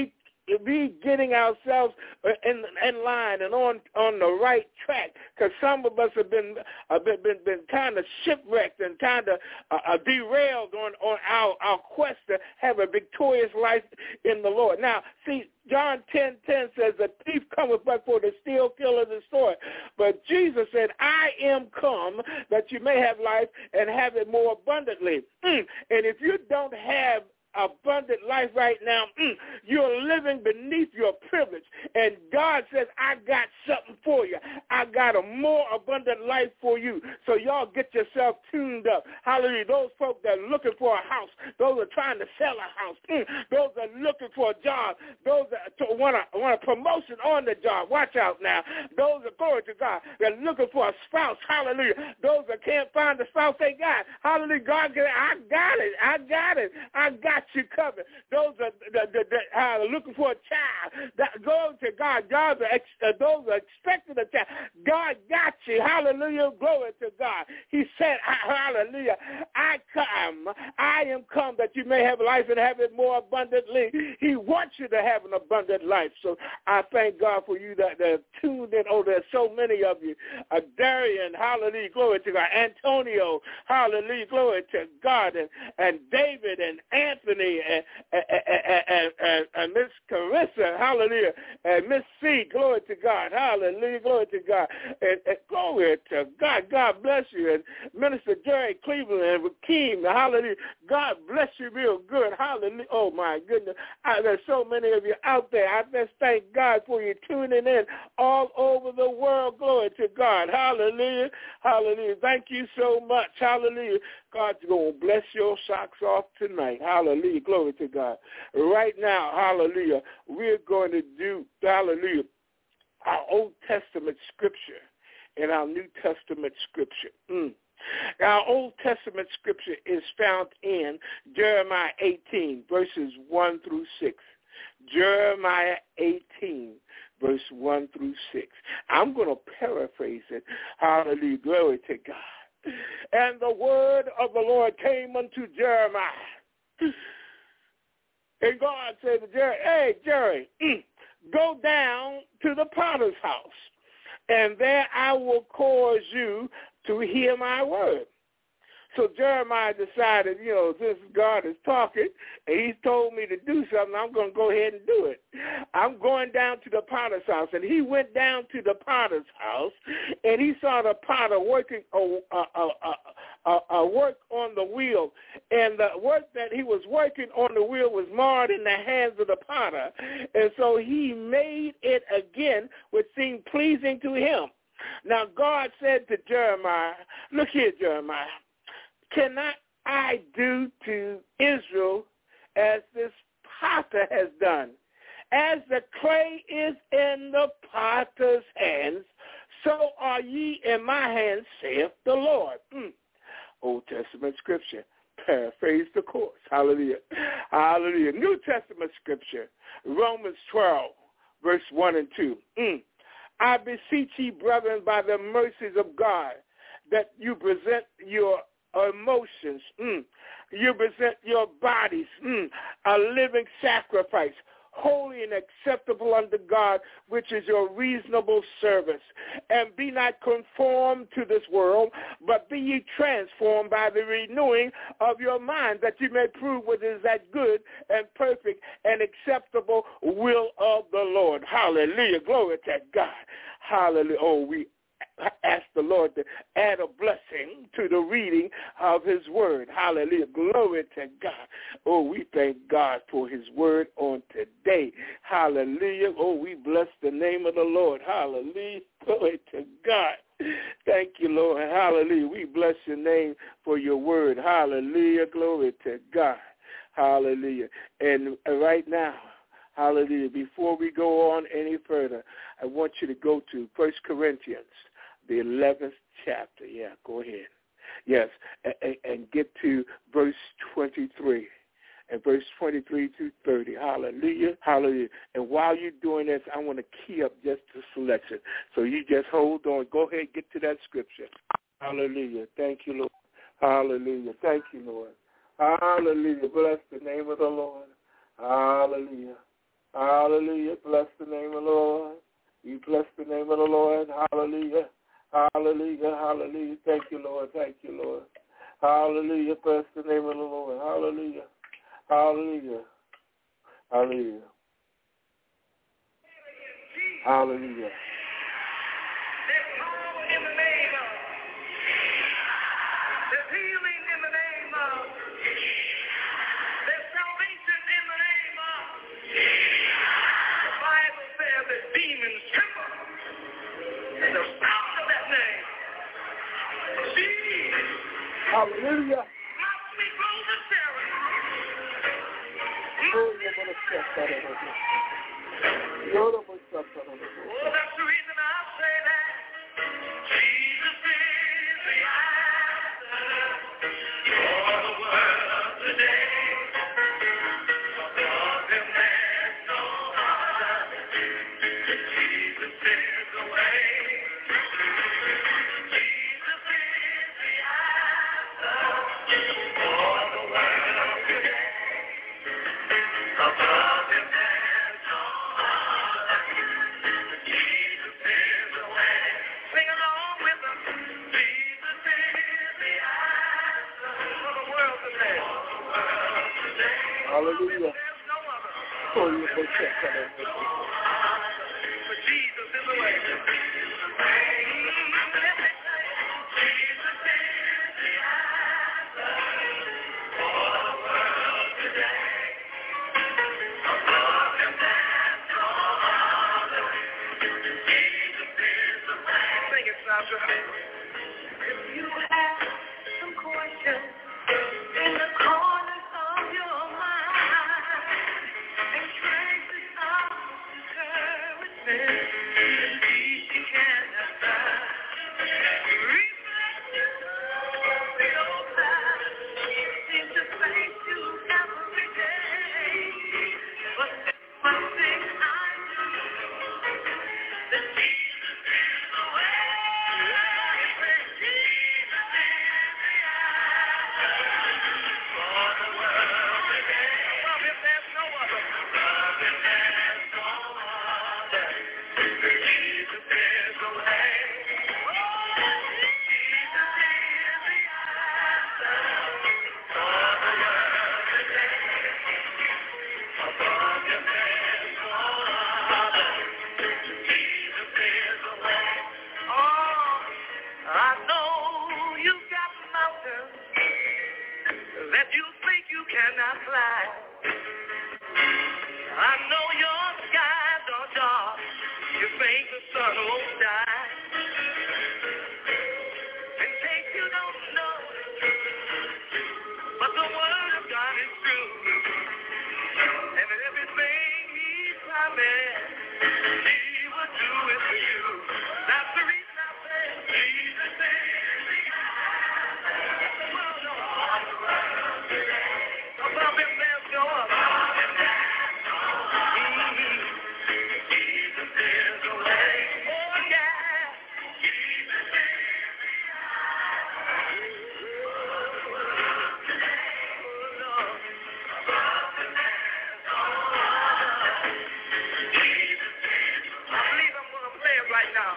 be getting ourselves in, in line and on on the right track, because some of us have been uh, been, been been kind of shipwrecked and kind of uh, uh, derailed on on our our quest to have a victorious life in the Lord. Now, see, John ten ten says, "The thief cometh but for to steal, kill, and destroy." But Jesus said, "I am come that you may have life and have it more abundantly." Mm. And if you don't have abundant life right now, mm, you're living beneath your privilege. And God says, I got something for you. I got a more abundant life for you. So y'all get yourself tuned up. Hallelujah. Those folks that are looking for a house, those are trying to sell a house, mm, those that are looking for a job, those that want a, want a promotion on the job. Watch out now. Those that, glory to God, that are looking for a spouse. Hallelujah. Those that can't find the spouse they got. Hallelujah. God, I got it. I got it. I got you covered. Those are that, that, that are looking for a child. That goes to God. God, uh, those are expecting a child. God got you. Hallelujah. Glory to God. He said, hallelujah, I come. I am come that you may have life and have it more abundantly. He wants you to have an abundant life. So I thank God for you that, that are tuned in. Oh, there's so many of you. Uh, Darian, hallelujah, glory to God. Antonio, hallelujah, glory to God. And, and David and Anthony and, and, and, and, and Miss Carissa, hallelujah, and Miss C, glory to God, hallelujah, glory to God, and, and glory to God, God bless you, and Minister Jerry Cleveland and Rakeem, hallelujah, God bless you real good, hallelujah, oh my goodness, I, there's so many of you out there, I just thank God for you tuning in all over the world, glory to God, hallelujah, hallelujah, thank you so much, hallelujah. God's going to bless your socks off tonight. Hallelujah. Glory to God. Right now, hallelujah, we're going to do, hallelujah, our Old Testament scripture and our New Testament scripture. Mm. Our Old Testament scripture is found in Jeremiah eighteen, verses one through six. Jeremiah eighteen, verse one through six. I'm going to paraphrase it. Hallelujah. Glory to God. And the word of the Lord came unto Jeremiah. And God said to Jerry, hey, Jerry, mm, go down to the potter's house, and there I will cause you to hear my word. So Jeremiah decided, you know, since God is talking and he's told me to do something, I'm going to go ahead and do it. I'm going down to the potter's house. And he went down to the potter's house, and he saw the potter working a, a, a, a, a work on the wheel. And the work that he was working on the wheel was marred in the hands of the potter. And so he made it again, which seemed pleasing to him. Now God said to Jeremiah, look here, Jeremiah, cannot I do to Israel as this potter has done? As the clay is in the potter's hands, so are ye in my hands, saith the Lord. Mm. Old Testament scripture. Paraphrase the course. Hallelujah. Hallelujah. New Testament scripture. Romans twelve, verse one and two. Mm. I beseech ye, brethren, by the mercies of God, that you present your emotions, mm, you present your bodies, mm, a living sacrifice, holy and acceptable unto God, which is your reasonable service. And be not conformed to this world, but be ye transformed by the renewing of your mind, that you may prove what is that good and perfect and acceptable will of the Lord. Hallelujah. Glory to God. Hallelujah. Oh, we ask the Lord to add a blessing to the reading of his word. Hallelujah. Glory to God. Oh, we thank God for his word on today. Hallelujah. Oh, we bless the name of the Lord. Hallelujah. Glory to God. Thank you, Lord. Hallelujah. We bless your name for your word. Hallelujah. Glory to God. Hallelujah. And right now, hallelujah, before we go on any further, I want you to go to First Corinthians, the eleventh chapter. Yeah, go ahead. Yes, and, and get to verse twenty-three. And verse twenty-three to thirty. Hallelujah. Hallelujah. And while you're doing this, I want to key up just the selection. So you just hold on. Go ahead and get to that scripture. Hallelujah. Thank you, Lord. Hallelujah. Thank you, Lord. Hallelujah. Bless the name of the Lord. Hallelujah. Hallelujah. Bless the name of the Lord. We bless the name of the Lord. Hallelujah. Hallelujah. Hallelujah. Thank you, Lord. Thank you, Lord. Hallelujah. Bless the name of the Lord. Hallelujah. Hallelujah. Hallelujah. Hallelujah. There's power in the name of. There's healing in the name of. There's salvation in the name of. The Bible says that demons tremble at the sound of that name. Jesus. Hallelujah. My sweet rose of Sharon. Oh, that's the reason I say that. Jesus is the answer for the world today. Above him there's no other. Jesus is the way. Jesus is the answer for the world today. Above him there's no other. Jesus is the way. Sing along with us. Jesus is the answer for the world today. hallelujah. There's no other. Oh, you can check that out. But Jesus is the way. Jesus is the answer for the world today. Above him there's no other. Jesus is the way. Sing it, Sandra. If you have some questions in the corners of your mind and traces of discouragement, peace you cannot find. Reflect your time. Seem to face you every day. But one thing I do, that Jesus is the way. Jesus is the answer for the world today. Above him there's no other. Above him there's no other. Jesus is the way. Jesus is the answer for the world today. Above him there's no other. Jesus is the way. Oh, I know you've got mountains that you think you cannot climb. I know your skies are dark. You think the sun won't shine. In case you don't know, but the word of God is true. And everything he promised, he will do it for you. That's the reason I say, Jesus is the answer. The world knows. Above him there's no other. Mm-hmm. Jesus is the way. Oh yeah. Jesus is the answer. Oh Lord. Above him there's no other. Jesus is the way. I believe I'm going to play it right now.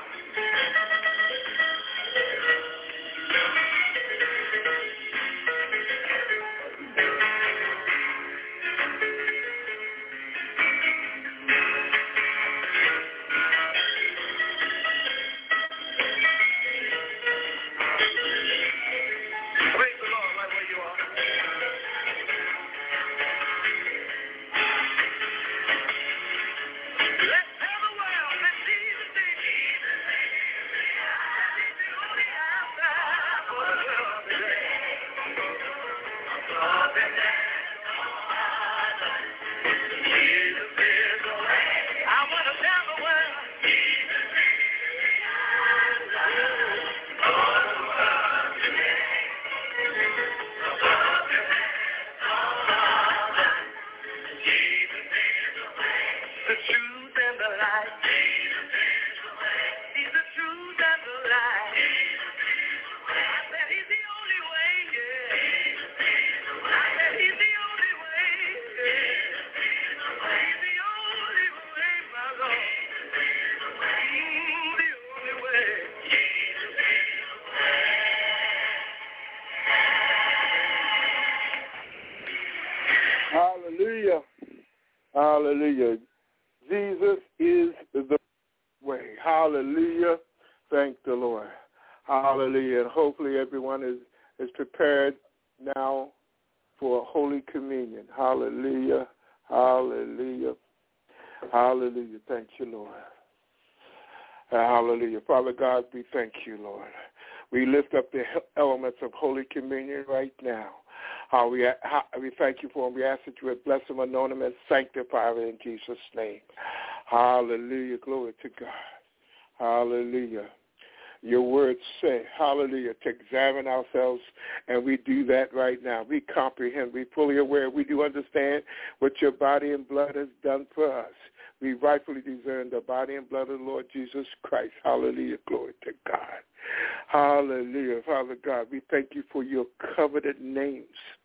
Praise the Lord right where you are. Let's tell the world that Jesus is. Jesus is the Hallelujah. Thank the Lord. Hallelujah. And hopefully everyone is, is prepared now for Holy Communion. Hallelujah. Hallelujah. Hallelujah. Thank you, Lord. Hallelujah. Father God, we thank you, Lord. We lift up the elements of Holy Communion right now. How we, how, we thank you for them. We ask that you would bless them, anoint them, and sanctify them in Jesus' name. Hallelujah. Glory to God. Hallelujah. Your words say, hallelujah, to examine ourselves, and we do that right now. We comprehend, we fully aware, we do understand what your body and blood has done for us. We rightfully discern the body and blood of the Lord Jesus Christ. Hallelujah, glory to God. Hallelujah, Father God, we thank you for your coveted names.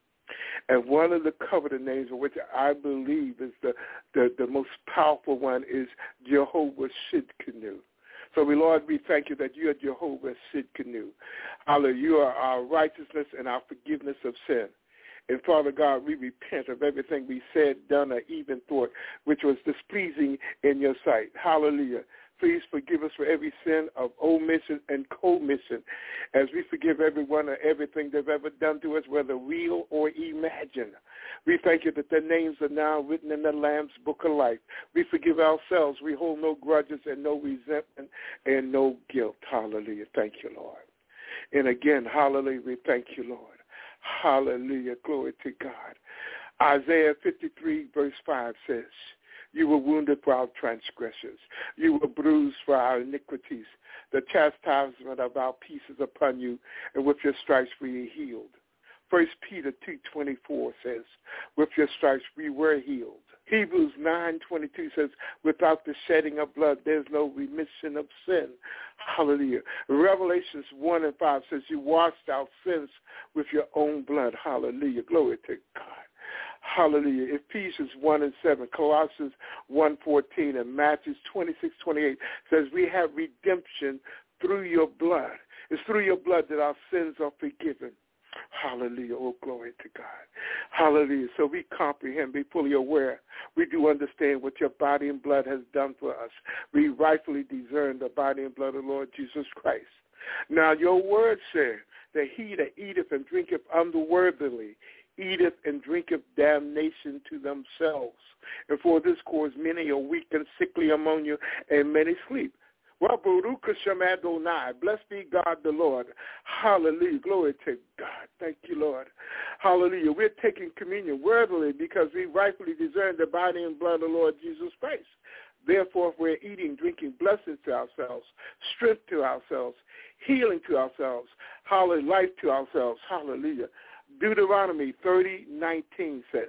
And one of the coveted names, which I believe is the, the, the most powerful one, is Jehovah Sidkenu. So, we, Lord, we thank you that you are Jehovah Sidkenu. Hallelujah. You are our righteousness and our forgiveness of sin. And, Father God, we repent of everything we said, done, or even thought, which was displeasing in your sight. Hallelujah. Please forgive us for every sin of omission and commission, as we forgive everyone or everything they've ever done to us, whether real or imagined. We thank you that their names are now written in the Lamb's Book of Life. We forgive ourselves. We hold no grudges and no resentment and no guilt. Hallelujah. Thank you, Lord. And again, hallelujah, we thank you, Lord. Hallelujah. Glory to God. Isaiah fifty-three, verse five says, you were wounded for our transgressions. You were bruised for our iniquities. The chastisement of our peace is upon you, and with your stripes we are healed. First Peter two twenty-four says, with your stripes we were healed. Hebrews nine twenty-two says, without the shedding of blood, there's no remission of sin. Hallelujah. Revelations one and five says, you washed our sins with your own blood. Hallelujah. Glory to God. Hallelujah. Ephesians one and seven, Colossians one fourteen, and Matthew twenty-six twenty-eight says, we have redemption through your blood. It's through your blood that our sins are forgiven. Hallelujah. Oh, glory to God. Hallelujah. So we comprehend, be fully aware. We do understand what your body and blood has done for us. We rightfully discern the body and blood of the Lord Jesus Christ. Now, your word says that he that eateth and drinketh unworthily eateth and drinketh damnation to themselves. And for this cause many are weak and sickly among you, and many sleep. Well, Baruch Hashem Adonai, blessed be God the Lord. Hallelujah. Glory to God. Thank you, Lord. Hallelujah. We're taking communion worthily because we rightfully discern the body and blood of the Lord Jesus Christ. Therefore, if we're eating, drinking blessings to ourselves, strength to ourselves, healing to ourselves, hallelujah, life to ourselves, hallelujah. Deuteronomy thirty nineteen says,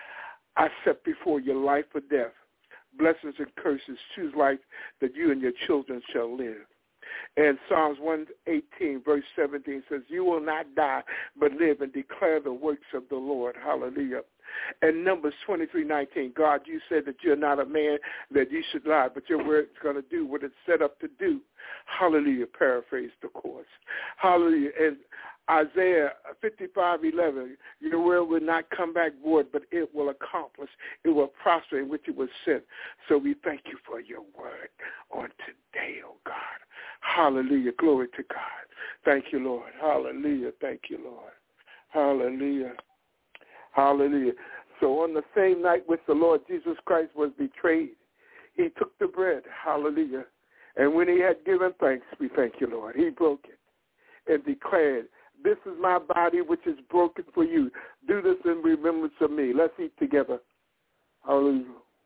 I set before you life or death, blessings and curses. Choose life that you and your children shall live. And Psalms one eighteen, verse seventeen says, you will not die, but live and declare the works of the Lord. Hallelujah. And Numbers twenty-three nineteen, God, you said that you're not a man that you should lie, but your word's going to do what it's set up to do. Hallelujah. Paraphrase the course. Hallelujah. And Isaiah fifty-five eleven, your word will not come back void, but it will accomplish. It will prosper in which it was sent. So we thank you for your word on today, oh God. Hallelujah. Glory to God. Thank you, Lord. Hallelujah. Thank you, Lord. Hallelujah. Hallelujah. So on the same night which the Lord Jesus Christ was betrayed, he took the bread. Hallelujah. And when he had given thanks, we thank you, Lord, he broke it and declared, this is my body which is broken for you. Do this in remembrance of me. Let's eat together. Hallelujah.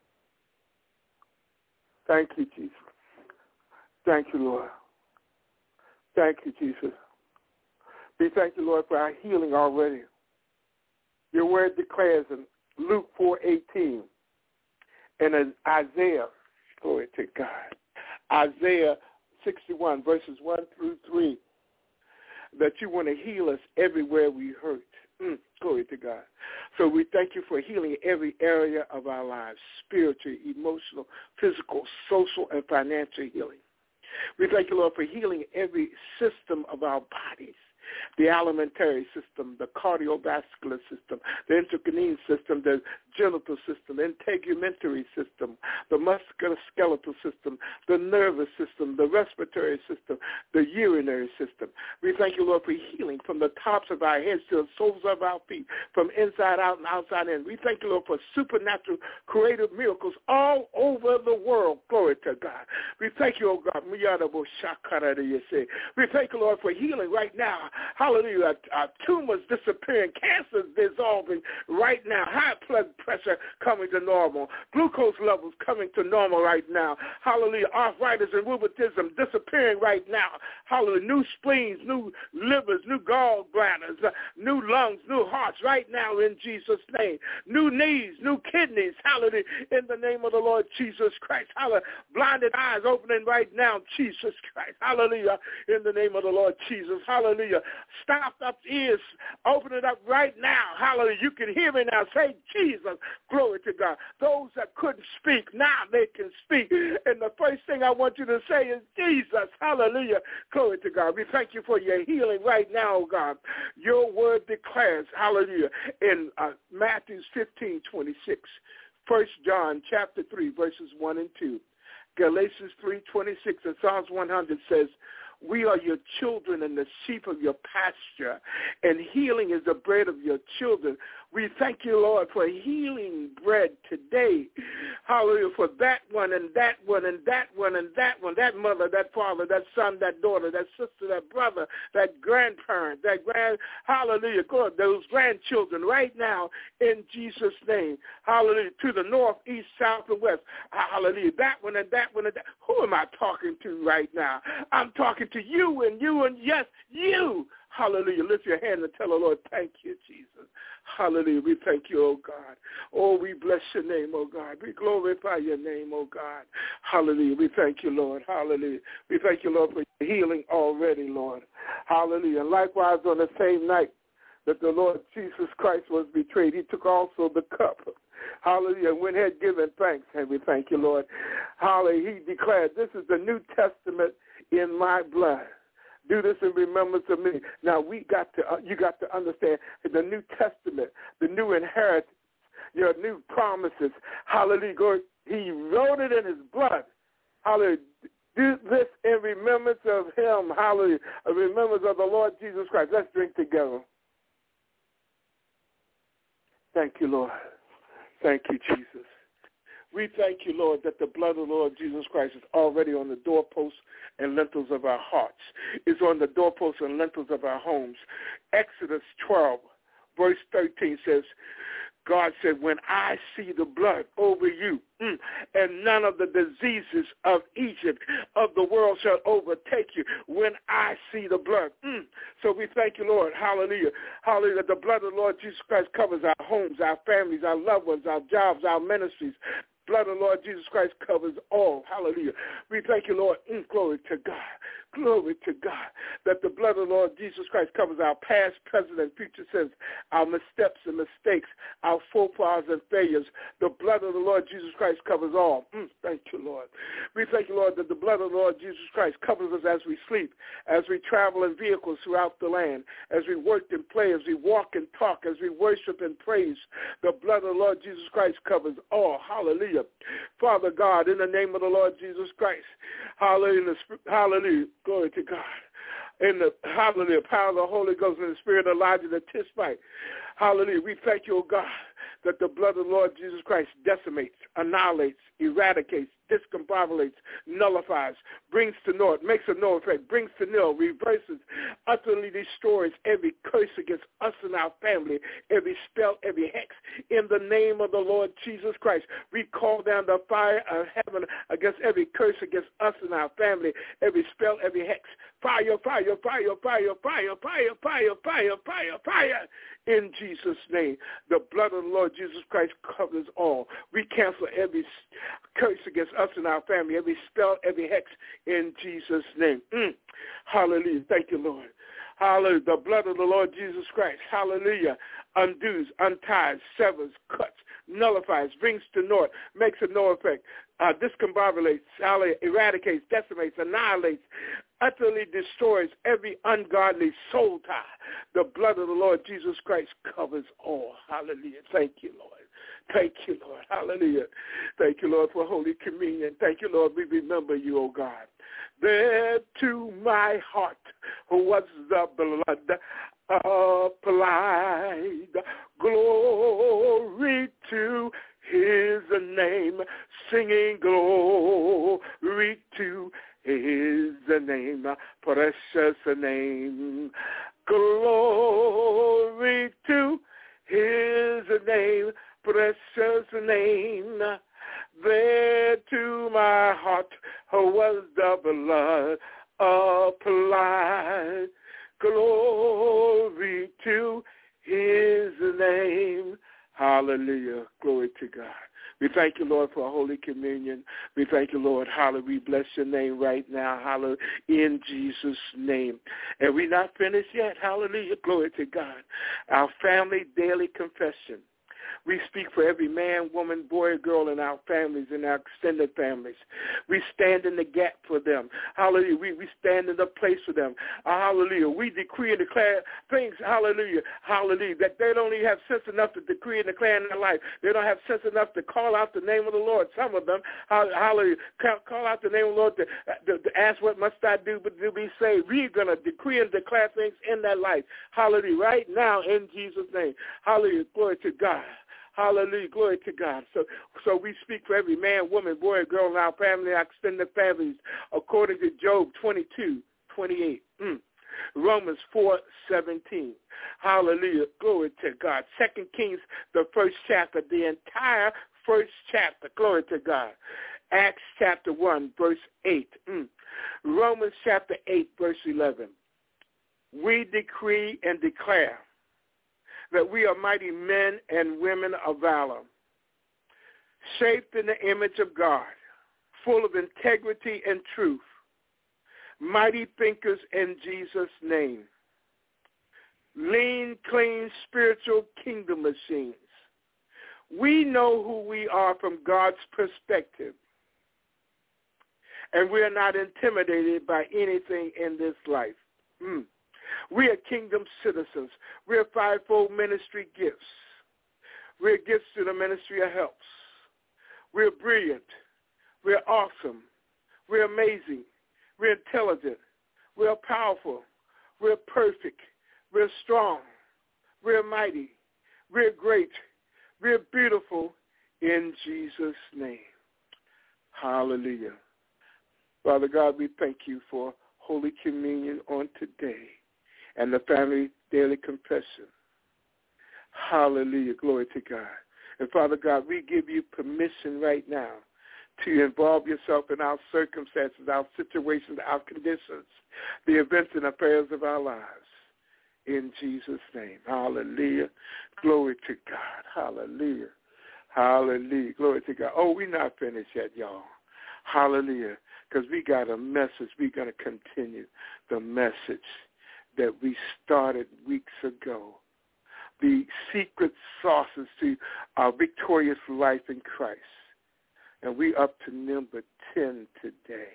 Thank you, Jesus. Thank you, Lord. Thank you, Jesus. We thank you, Lord, for our healing already. Your word declares in Luke four eighteen and in Isaiah, glory to God, Isaiah sixty-one, verses one through three, that you want to heal us everywhere we hurt. Mm, glory to God. So we thank you for healing every area of our lives, spiritual, emotional, physical, social, and financial healing. We thank you, Lord, for healing every system of our bodies, the alimentary system, the cardiovascular system, the endocrine system, the genital system, the integumentary system, the musculoskeletal system, the nervous system, the respiratory system, the urinary system. We thank you, Lord, for healing from the tops of our heads to the soles of our feet, from inside out and outside in. We thank you, Lord, for supernatural creative miracles all over the world. Glory to God. We thank you, oh God. We thank you, Lord, for healing right now. Hallelujah. Our tumors disappearing, cancers dissolving right now, high blood pressure coming to normal, glucose levels coming to normal right now. Hallelujah. Arthritis and rheumatism disappearing right now. Hallelujah. New spleens, new livers, new gallbladders, uh, new lungs, new hearts right now in Jesus' name. New knees, new kidneys. Hallelujah. In the name of the Lord Jesus Christ. Hallelujah. Blinded eyes opening right now, Jesus Christ. Hallelujah. In the name of the Lord Jesus. Hallelujah. Stopped up ears, open it up right now. Hallelujah. You can hear me now. Say Jesus. Glory to God. Those that couldn't speak, now they can speak. And the first thing I want you to say is Jesus. Hallelujah. Glory to God. We thank you for your healing right now, oh God. Your word declares, hallelujah, in uh, Matthew fifteen twenty-six, First John chapter three, verses one and two, Galatians three twenty-six, and Psalms one hundred says, we are your children and the sheep of your pasture, and healing is the bread of your children. We thank you, Lord, for healing bread today. Hallelujah, for that one and that one and that one and that one, that mother, that father, that son, that daughter, that sister, that brother, that grandparent, that grand, hallelujah, God, those grandchildren right now in Jesus' name. Hallelujah, to the north, east, south, and west. Hallelujah, that one and that one and that. Who am I talking to right now? I'm talking to you and you and yes, you. Hallelujah. Lift your hand and tell the Lord, thank you, Jesus. Hallelujah. We thank you, oh God. Oh, we bless your name, oh God. We glorify your name, oh God. Hallelujah. We thank you, Lord. Hallelujah. We thank you, Lord, for your healing already, Lord. Hallelujah. And likewise, on the same night that the Lord Jesus Christ was betrayed, he took also the cup. Hallelujah. And when he had given thanks, and we thank you, Lord. Hallelujah. He declared, this is the New Testament in my blood. Do this in remembrance of me. Now, we got to, uh, you got to understand the New Testament, the new inheritance, your new promises. Hallelujah. He wrote it in his blood. Hallelujah. Do this in remembrance of him. Hallelujah. A remembrance of the Lord Jesus Christ. Let's drink together. Thank you, Lord. Thank you, Jesus. We thank you, Lord, that the blood of the Lord Jesus Christ is already on the doorposts and lintels of our hearts. It's on the doorposts and lintels of our homes. Exodus twelve, verse thirteen says, God said, when I see the blood over you, mm, and none of the diseases of Egypt, of the world shall overtake you, when I see the blood. Mm. So we thank you, Lord. Hallelujah. Hallelujah. The blood of the Lord Jesus Christ covers our homes, our families, our loved ones, our jobs, our ministries. Blood of the Lord Jesus Christ covers all. Hallelujah. We thank you, Lord. Mm, glory to God. Glory to God. That the blood of the Lord Jesus Christ covers our past, present, and future sins, our missteps and mistakes, our faux pas and failures. The blood of the Lord Jesus Christ covers all. Mm, thank you, Lord. We thank you, Lord, that the blood of the Lord Jesus Christ covers us as we sleep, as we travel in vehicles throughout the land, as we work and play, as we walk and talk, as we worship and praise. The blood of the Lord Jesus Christ covers all. Hallelujah. Father God, in the name of the Lord Jesus Christ, hallelujah, hallelujah, glory to God. In the hallelujah, power of the Holy Ghost and the Spirit of Elijah the Tishbite, hallelujah, we thank you, O God, that the blood of the Lord Jesus Christ decimates, annihilates, eradicates, discombobulates, nullifies, brings to naught, makes a no effect, brings to nil, reverses, utterly destroys every curse against us and our family, every spell, every hex. In the name of the Lord Jesus Christ, we call down the fire of heaven against every curse against us and our family, every spell, every hex. Fire, fire, fire, fire, fire, fire, fire, fire, fire, fire. In Jesus' name, the blood of the Lord Jesus Christ covers all. We cancel every curse against us and our family, every spell, every hex in Jesus' name. Mm. Hallelujah. Thank you, Lord. Hallelujah. The blood of the Lord Jesus Christ, hallelujah, undoes, unties, severs, cuts, nullifies, brings to naught, makes a no effect, uh, discombobulates, hallelujah, eradicates, decimates, annihilates, utterly destroys every ungodly soul tie. The blood of the Lord Jesus Christ covers all. Hallelujah. Thank you, Lord. Thank you, Lord. Hallelujah. Thank you, Lord, for Holy Communion. Thank you, Lord. We remember you, O God. There to my heart was the blood applied. Glory to his name. Singing glory to his name. Precious name. Glory to his name. Precious name. There to my heart was the blood applied. Glory to his name. Hallelujah. Glory to God. We thank you, Lord, for Holy Communion. We thank you, Lord. Hallelujah. We bless your name right now. Hallelujah. In Jesus' name. And we're not finished yet. Hallelujah. Glory to God. Our family daily confession. We speak for every man, woman, boy, girl in our families, in our extended families. We stand in the gap for them. Hallelujah. We, we stand in the place for them. Hallelujah. We decree and declare things, hallelujah, hallelujah, that they don't even have sense enough to decree and declare in their life. They don't have sense enough to call out the name of the Lord. Some of them, hallelujah, call out the name of the Lord to, to, to ask what must I do but to be saved. We're going to decree and declare things in their life. Hallelujah. Right now in Jesus' name. Hallelujah. Glory to God. Hallelujah. Glory to God. So so we speak for every man, woman, boy, girl in our family, our extended families, according to Job twenty-two, twenty-eight. Mm. Romans four, seventeen. Hallelujah. Glory to God. Second Kings, the first chapter, the entire first chapter. Glory to God. Acts chapter one, verse eight. Mm. Romans chapter eight, verse eleven. We decree and declare that we are mighty men and women of valor, shaped in the image of God, full of integrity and truth, mighty thinkers in Jesus' name, lean, clean, spiritual kingdom machines. We know who we are from God's perspective, and we are not intimidated by anything in this life. Mm. We are kingdom citizens. We are fivefold ministry gifts. We are gifts to the ministry of helps. We are brilliant. We are awesome. We are amazing. We are intelligent. We are powerful. We are perfect. We are strong. We are mighty. We are great. We are beautiful in Jesus' name. Hallelujah. Father God, we thank you for Holy Communion on today and the family daily confession. Hallelujah. Glory to God. And Father God, we give you permission right now to involve yourself in our circumstances, our situations, our conditions, the events and affairs of our lives. In Jesus' name. Hallelujah. Glory to God. Hallelujah. Hallelujah. Glory to God. Oh, we're not finished yet, y'all. Hallelujah. Because we got a message. We're going to continue the message that we started weeks ago, the secret sauces to our victorious life in Christ. And we up to number ten today.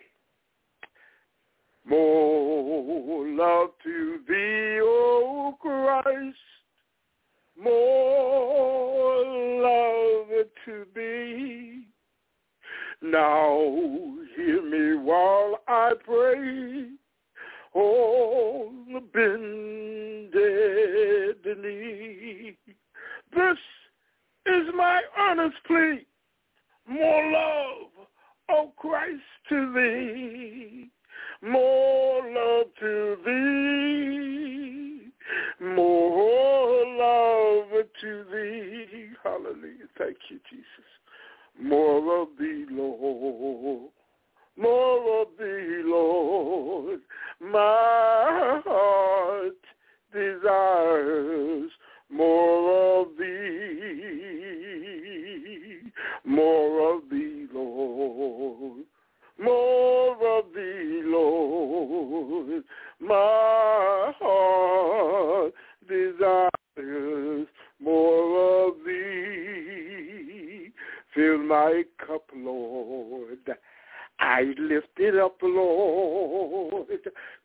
More love to thee, O Christ, more love to thee. Now hear me while I pray, on bended knee. This is my earnest plea. More love, O Christ, to thee. More love to thee. More love to thee. Hallelujah. Thank you, Jesus. More of thee, Lord. More of thee, Lord. My heart desires more of thee. More of thee, Lord. More of thee, Lord. My heart desires more of thee. Fill my cup, Lord. I lift it up, Lord.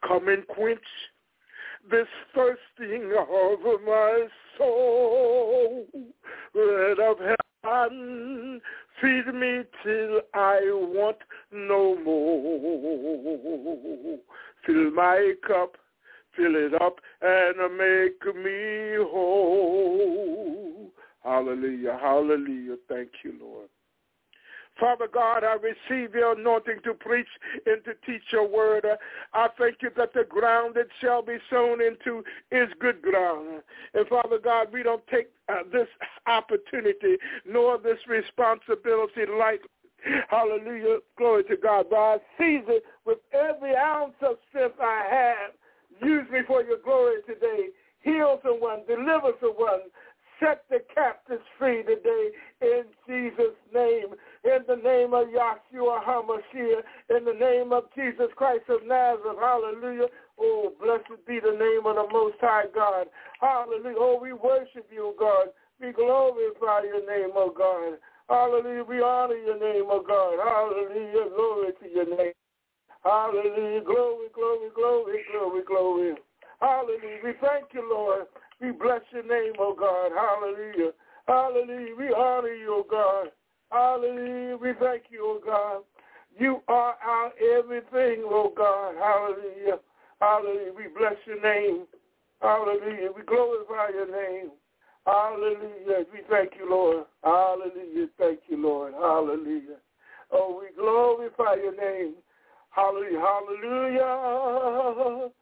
Come and quench this thirsting of my soul. Bread of heaven, feed me till I want no more. Fill my cup, fill it up, and make me whole. Hallelujah, hallelujah. Thank you, Lord. Father God, I receive your anointing to preach and to teach your word. I thank you that the ground that shall be sown into is good ground. And Father God, we don't take uh, this opportunity nor this responsibility lightly. Hallelujah, glory to God. But I seize it with every ounce of strength I have. Use me for your glory today. Heal someone, deliver someone. Set the captives free today in Jesus' name. In the name of Yahshua HaMashiach, in the name of Jesus Christ of Nazareth. Hallelujah. Oh, blessed be the name of the Most High God. Hallelujah. Oh, we worship you, God. We glorify your name, oh God. Hallelujah. We honor your name, oh God. Hallelujah. Glory to your name. Hallelujah. Glory, glory, glory, glory, glory. Hallelujah. We thank you, Lord. We bless your name, oh God. Hallelujah. Hallelujah. We honor you, oh God. Hallelujah. We thank you, oh God. You are our everything, oh God. Hallelujah. Hallelujah. We bless your name. Hallelujah. We glorify your name. Hallelujah. We thank you, Lord. Hallelujah. Thank you, Lord. Hallelujah. Oh, we glorify your name. Hallelujah. Hallelujah.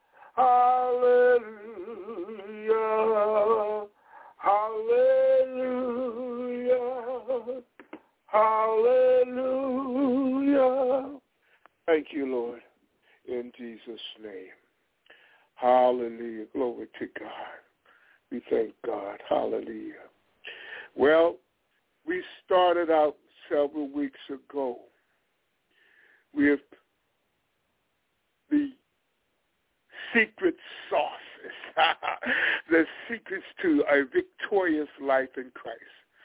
Hallelujah. Hallelujah. Hallelujah. Thank you, Lord, in Jesus' name. Hallelujah. Glory to God. We thank God. Hallelujah. Well, we started out several weeks ago with the secret sauces, the secrets to a victorious life in Christ.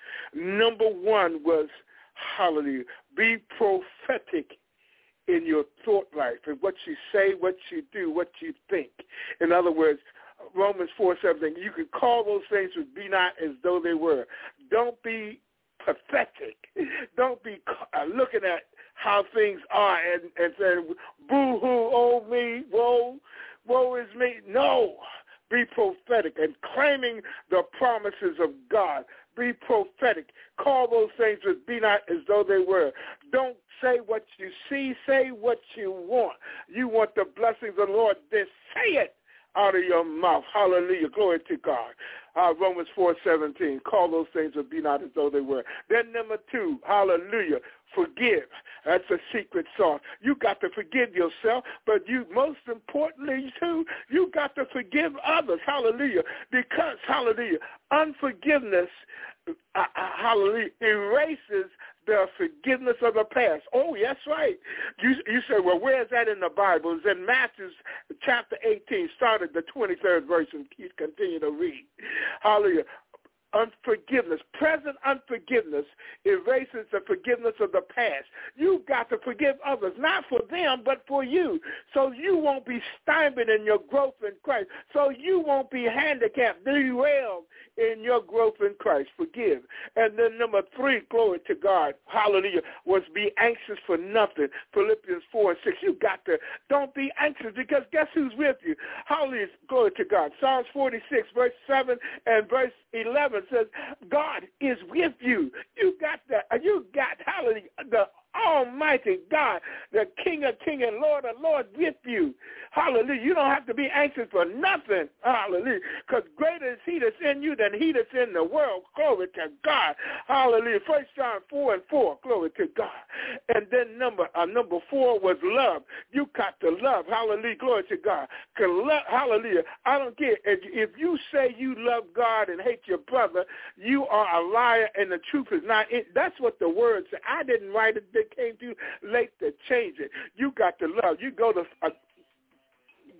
Number one was, hallelujah, be prophetic in your thought life and what you say, what you do, what you think. In other words, Romans four seventeen, you can call those things which be not as though they were. Don't be pathetic. Don't be uh, looking at how things are and, and saying, boo-hoo, oh me, woe, woe is me. No, be prophetic and claiming the promises of God. Be prophetic. Call those things which be not as though they were. Don't say what you see. Say what you want. You want the blessings of the Lord, then say it out of your mouth. Hallelujah. Glory to God. Uh, Romans four seventeen. Call those things that be not as though they were. Then number two, hallelujah, forgive. That's a secret sauce. You got to forgive yourself, but you most importantly, too, you got to forgive others. Hallelujah. Because, hallelujah, unforgiveness, uh, hallelujah, erases the forgiveness of the past. Oh, yes, right. You you say, well, where is that in the Bible? It's in Matthew chapter eighteen, started the twenty-third verse, and keep continue to read. Hallelujah. Unforgiveness, present unforgiveness erases the forgiveness of the past. You've got to forgive others, not for them, but for you, so you won't be stymied in your growth in Christ, so you won't be handicapped, derailed in your growth in Christ. Forgive. And then number three, glory to God, hallelujah, was be anxious for nothing. Philippians four and six. You got to, don't be anxious, because guess who's with you? Hallelujah, glory to God. Psalms forty-six, verse seven and verse eleven says, God is with you. You got the, you got, hallelujah, the Almighty God, the King of Kings and Lord of Lords with you. Hallelujah. You don't have to be anxious for nothing. Hallelujah. Because greater is he that's in you than he that's in the world. Glory to God. Hallelujah. First John four and four. Glory to God. And then number uh, number four was love. You got to love. Hallelujah. Glory to God. Love, hallelujah. I don't care. If, if you say you love God and hate your brother, you are a liar and the truth is not in. That's what the word said. I didn't write it. They came too late to change it. You got to love. You go to uh,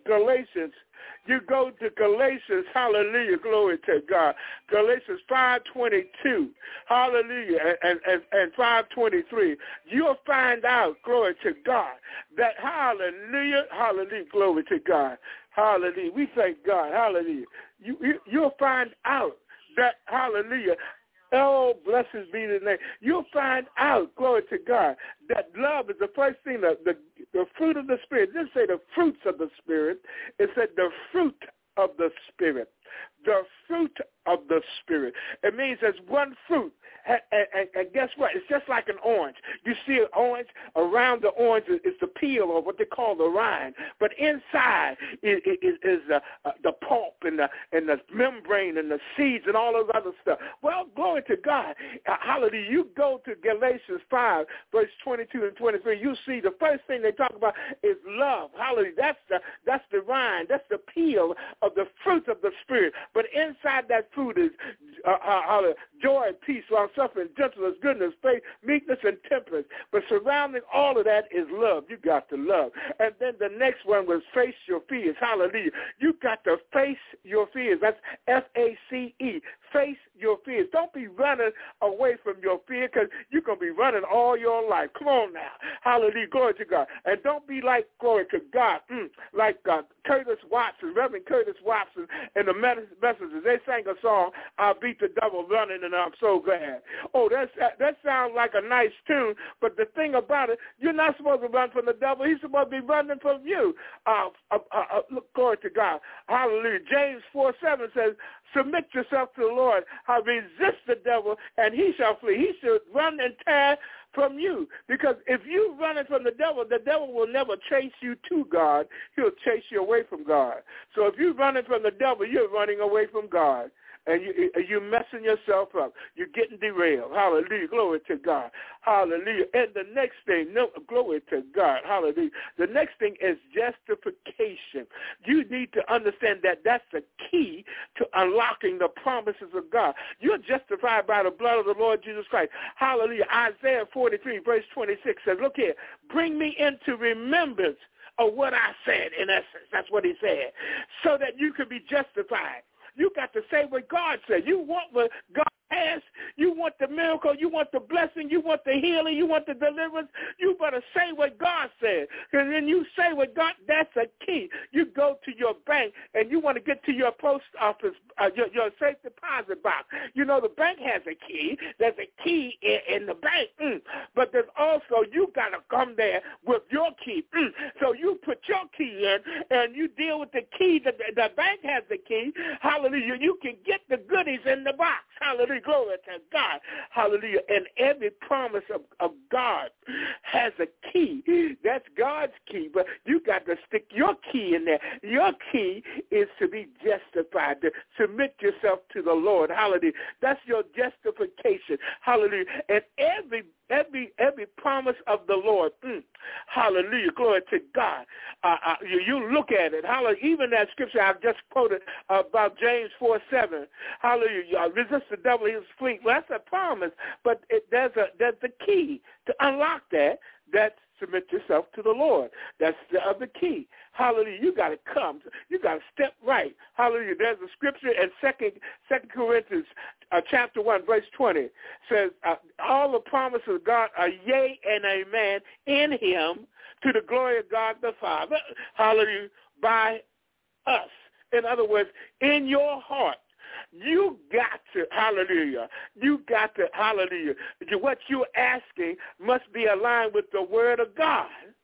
Galatians. You go to Galatians, hallelujah, glory to God. Galatians five twenty-two, hallelujah, and, and, and five twenty-three. You'll find out, glory to God, that hallelujah, hallelujah, glory to God. Hallelujah. We thank God, hallelujah. You, you, you'll find out that, hallelujah, oh, blessed be the name. You'll find out, glory to God, that love is the first thing, the, the, the fruit of the Spirit. It didn't say the fruits of the Spirit. It said the fruit of the Spirit. The fruit of the Spirit. It means there's one fruit. And, and, and guess what? It's just like an orange. You see an orange, around the orange is, is the peel, or what they call the rind. But inside is, is, is uh, uh, the pulp and the, and the membrane and the seeds and all those other stuff. Well, glory to God. Uh, hallelujah. You go to Galatians five, verse twenty-two and twenty-three. You see the first thing they talk about is love. Hallelujah. That's the, that's the rind. That's the peel of the fruit of the Spirit. But inside that fruit is uh, uh, joy, peace, long-suffering, gentleness, goodness, faith, meekness, and temperance. But surrounding all of that is love. You got to love. And then the next one was face your fears. Hallelujah. You got to face your fears. That's F A C E. Face your fears. Don't be running away from your fear, because you're going to be running all your life. Come on now. Hallelujah. Glory to God. And don't be like, glory to God, mm, like uh, Curtis Watson, Reverend Curtis Watson, and the Messengers. They sang a song, I'll beat the devil running and I'm so glad. Oh, that's, that sounds like a nice tune, but the thing about it, you're not supposed to run from the devil. He's supposed to be running from you. Uh, uh, uh, look, glory to God. Hallelujah. James four seven says, submit yourself to the Lord. I resist the devil, and he shall flee. He should run and tear from you. Because if you're running from the devil, the devil will never chase you to God. He'll chase you away from God. So if you're running from the devil, you're running away from God. And you, you're messing yourself up. You're getting derailed. Hallelujah. Glory to God. Hallelujah. And the next thing, no, glory to God. Hallelujah. The next thing is justification. You need to understand that that's the key to unlocking the promises of God. You're justified by the blood of the Lord Jesus Christ. Hallelujah. Isaiah forty-three, verse twenty-six says, look here, bring me into remembrance of what I said, in essence. That's what he said. So that you could be justified. You got to say what God said. You want what God has. You want the miracle. You want the blessing. You want the healing. You want the deliverance. You better say what God said. And then you say what God, that's a key. You go to your bank and you want to get to your post office, uh, your, your safe deposit box. You know, the bank has a key. There's a key in, in the bank. Mm. But there's also, you got to come there with your key. Mm. So you put your key in and you deal with the key. The, the bank has the key. Hallelujah. You can get the goodies in the box. Hallelujah. Glory to God. Hallelujah. And every promise of, of God has a key. That's God's key. But you got to stick your key in there. Your key is to be justified, to submit yourself to the Lord. Hallelujah. That's your justification. Hallelujah. And every Every every promise of the Lord, mm, hallelujah, glory to God. Uh, uh, you, you look at it, hallelujah. Even that scripture I've just quoted uh, about James four seven, hallelujah. Uh, resist the devil, he'll flee. Well, that's a promise, but it, there's a there's the key to unlock that. That's submit yourself to the Lord. That's the other key. Hallelujah. You got to come. You got to step right. Hallelujah. There's a scripture in Second Second Corinthians uh, chapter one, verse twenty says, uh, all the promises of God are yea and amen in him to the glory of God the Father. Hallelujah. By us. In other words, in your heart. You got to, hallelujah, you got to, hallelujah, what you're asking must be aligned with the word of God,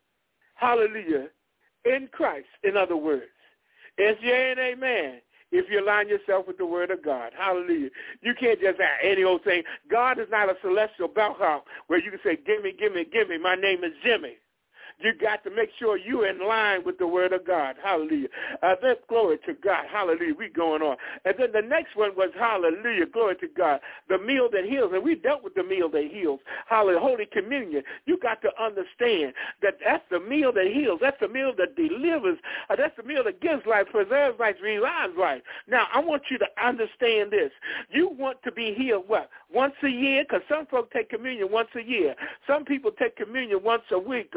hallelujah, in Christ, in other words. It's yea and amen if you align yourself with the word of God, hallelujah. You can't just ask any old thing. God is not a celestial bellhop where you can say, give me, give me, give me, my name is Jimmy. You got to make sure you're in line with the word of God. Hallelujah. Uh, then, glory to God. Hallelujah. We going on. And then the next one was, hallelujah, glory to God, the meal that heals. And we dealt with the meal that heals. Hallelujah. Holy Communion. You got to understand that that's the meal that heals. That's the meal that delivers. Uh, that's the meal that gives life, preserves life, revives life. Now, I want you to understand this. You want to be healed, what, once a year? Because some folks take communion once a year. Some people take communion once a week or once a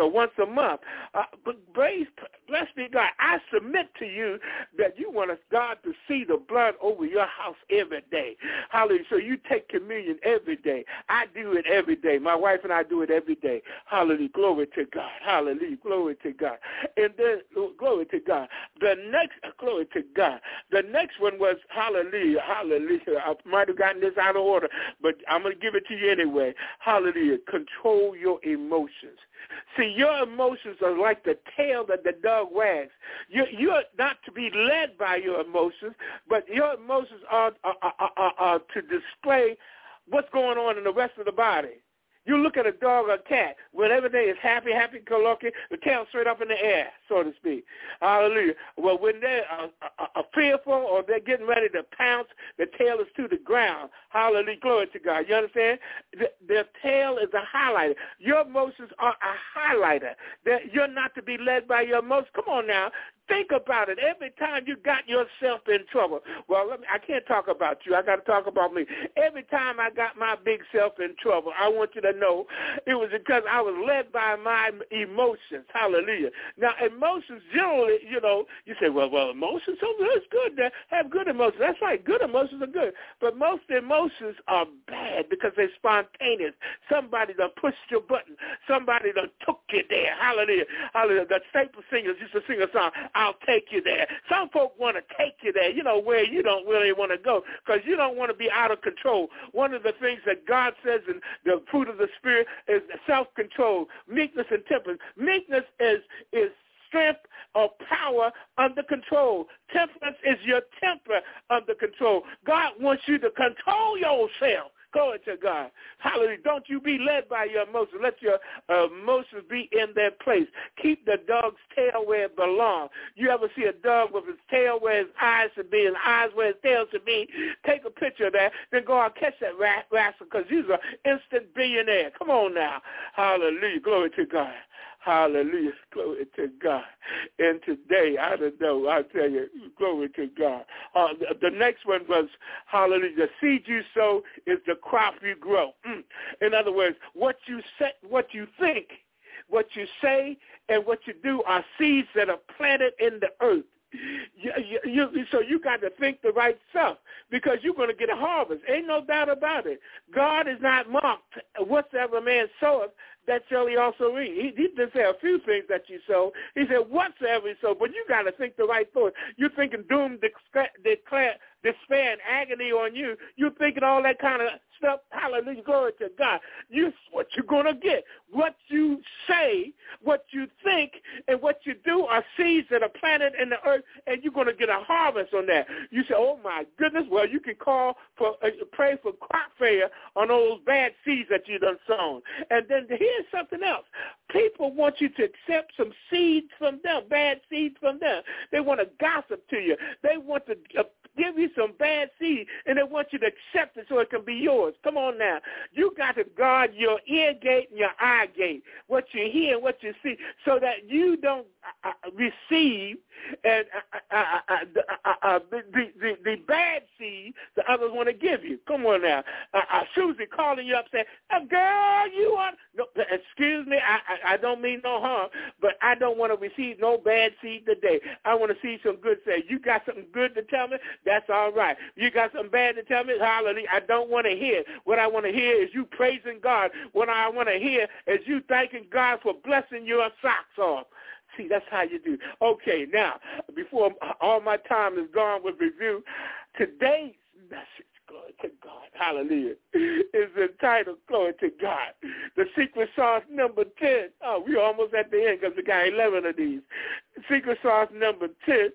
month. Uh, but praise, bless me, God. I submit to you that you want us, God, to see the blood over your house every day. Hallelujah. So you take communion every day. I do it every day. My wife and I do it every day. Hallelujah. Glory to God. Hallelujah. Glory to God. And then, glory to God. The next, glory to God. The next one was, hallelujah, hallelujah. I might have gotten this out of order, but I'm going to give it to you anyway. Hallelujah. Control your emotions. See, your emotions are like the tail that the dog wags. You're, you're not to be led by your emotions, but your emotions are, are, are, are, are to display what's going on in the rest of the body. You look at a dog or a cat, when everything is happy, happy, go lucky, the tail straight up in the air, so to speak. Hallelujah. Well, when they're uh, uh, uh, fearful or they're getting ready to pounce, the tail is to the ground. Hallelujah. Glory to God. You understand? The, their tail is a highlighter. Your emotions are a highlighter. That you're not to be led by your emotions. Come on now. Think about it. Every time you got yourself in trouble, well, let me, I can't talk about you. I got to talk about me. Every time I got my big self in trouble, I want you to know it was because I was led by my emotions. Hallelujah. Now, emotions generally, you know, you say, well, well, emotions, so it's good to have good emotions. That's right. Good emotions are good. But most emotions are bad because they're spontaneous. Somebody done pushed your button. Somebody done took you there. Hallelujah. Hallelujah. The Staple Singers used to sing a song, I'll take you there. Some folk want to take you there, you know, where you don't really want to go because you don't want to be out of control. One of the things that God says in the fruit of the Spirit is self-control, meekness and temperance. Meekness is is strength or power under control. Temperance is your temper under control. God wants you to control yourself. Glory to God. Hallelujah. Don't you be led by your emotions. Let your uh, emotions be in their place. Keep the dog's tail where it belongs. You ever see a dog with his tail where his eyes should be, his eyes where his tail should be? Take a picture of that, then go out and catch that rat, rascal because he's an instant billionaire. Come on now. Hallelujah. Glory to God. Hallelujah. Glory to God. And today, I don't know, I tell you, glory to God. Uh, the, the next one was, hallelujah, the seed you sow is the crop you grow. Mm. In other words, what you say, what you think, what you say, and what you do are seeds that are planted in the earth. You, you, you, so you got to think the right stuff because you're going to get a harvest. Ain't no doubt about it. God is not mocked. Whatsoever man soweth, that shall he also reap. He, he didn't say a few things that you sow. He said whatsoever you sow, but you got to think the right thought. You're thinking doom, declare, despair, and agony on you. You're thinking all that kind of stuff. Hallelujah, glory to God. You, what you're going to get. What you say, what you think, and what you do are seeds that are planted in the earth, and you're going to get a harvest on that. You say, oh, my goodness. Well, you can call for, uh, pray for crop failure on those bad seeds that you done sown. And then here's something else. People want you to accept some seeds from them, bad seeds from them. They want to gossip to you. They want to uh, give you some bad seed, and they want you to accept it so it can be yours. Come on now. You got to guard your ear gate and your eye gate, what you hear and what you see, so that you don't uh, receive and uh, uh, uh, uh, uh, the, the, the bad seed the others want to give you. Come on now. Uh, uh, Susie calling you up saying, oh, girl, you want, no, excuse me, I, I, I don't mean no harm, but I don't want to receive no bad seed today. I want to see some good say. You got something good to tell me? That's all right. You got something bad to tell me? Hallelujah. I don't want to hear. What I want to hear is you praising God. What I want to hear is you thanking God for blessing your socks off. See, that's how you do. Okay, now, before all my time is gone with review, today's message, glory to God, hallelujah, is entitled, glory to God, the secret sauce number ten. Oh, we're almost at the end because we got eleven of these. Secret sauce number ten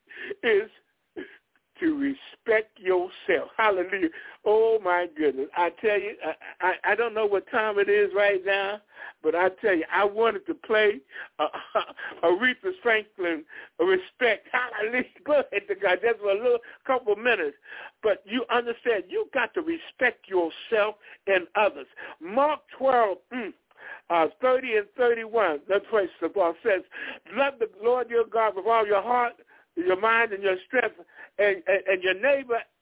is to respect yourself. Hallelujah. Oh, my goodness. I tell you, I, I, I don't know what time it is right now, but I tell you, I wanted to play uh, Aretha Franklin, Respect. Hallelujah. Go ahead to God. Just for a little couple of minutes. But you understand, you got to respect yourself and others. Mark twelve, mm, Uh, thirty and thirty-one, that place the ball says, love the Lord your God with all your heart, your mind, and your strength, and, and, and your neighbor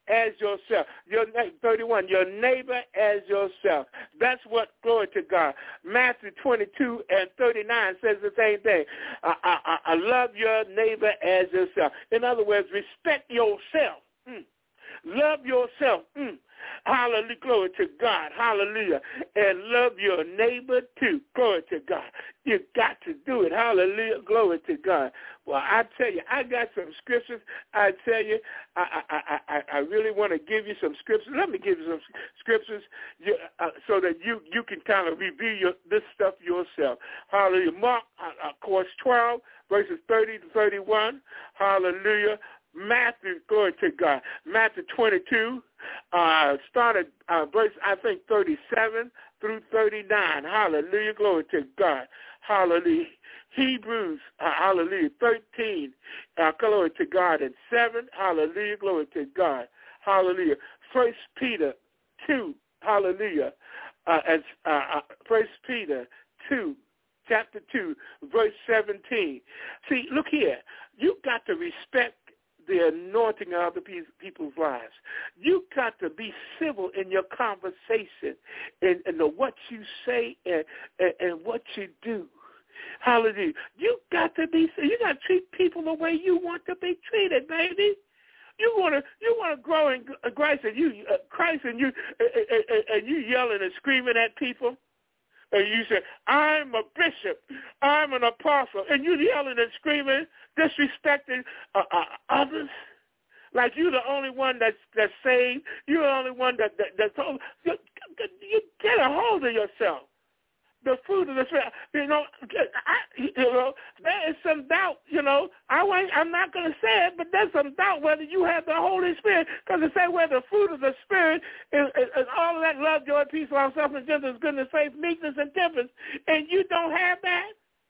as yourself. Your thirty-one, your neighbor as yourself. That's what, glory to God. Matthew twenty-two and thirty-nine says the same thing. I, I, I love your neighbor as yourself. In other words, respect yourself. Mm. Love yourself. Mm. Hallelujah. Glory to God. Hallelujah. And love your neighbor too. Glory to God. You got to do it. Hallelujah. Glory to God. Well, I tell you, I got some scriptures. I tell you, I I I, I really want to give you some scriptures. Let me give you some scriptures you, uh, so that you, you can kind of review your, this stuff yourself. Hallelujah. Mark, uh, of course, twelve, verses thirty to thirty-one. Hallelujah. Matthew, glory to God. Matthew twenty-two, uh, started uh, verse, I think, thirty-seven through thirty-nine. Hallelujah, glory to God. Hallelujah. Hebrews, uh, hallelujah, thirteen, uh, glory to God, and seven. Hallelujah, glory to God. Hallelujah. First Peter two, hallelujah, uh, and uh, uh, First Peter two, chapter two, verse seventeen. See, look here. You got to respect the anointing of other people's lives. You got to be civil in your conversation and, and the what you say and, and, and what you do. Hallelujah. You got to be, you got to treat people the way you want to be treated, baby. You want to, you want to grow in Christ, and you, uh, Christ, and you, uh, uh, and you yelling and screaming at people. And you say, I'm a bishop, I'm an apostle, and you yelling and screaming, disrespecting uh, uh, others, like you're the only one that's, that's saved, you're the only one that, that, that's told. You, you get a hold of yourself. The fruit of the Spirit, you know, I, you know, there is some doubt, you know, I wait, I'm not going to say it, but there's some doubt whether you have the Holy Spirit, because it says where the fruit of the Spirit is, is, is all of that love, joy, peace, long suffering, gentleness, goodness, faith, meekness, and temperance, and you don't have that.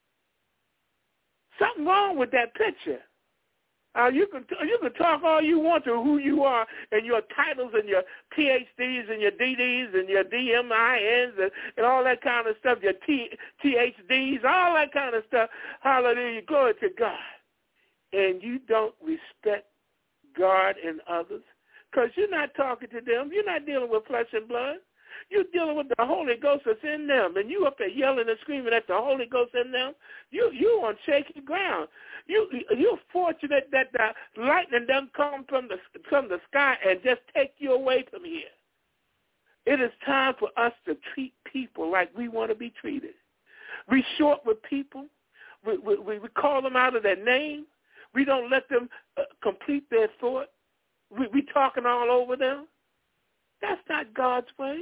Something wrong with that picture. Uh, you can you can talk all you want to who you are and your titles and your P H Ds and your D Ds and your D M I Ns and, and all that kind of stuff, your T, T H Ds, all that kind of stuff. Hallelujah, glory to God. And you don't respect God and others because you're not talking to them. You're not dealing with flesh and blood. You're dealing with the Holy Ghost that's in them, and you up there yelling and screaming at the Holy Ghost in them. You you on shaky ground. You you're fortunate that the lightning doesn't come from the from the sky and just take you away from here. It is time for us to treat people like we want to be treated. We short with people. We we, we call them out of their name. We don't let them uh, complete their thought. We we talking all over them. That's not God's way.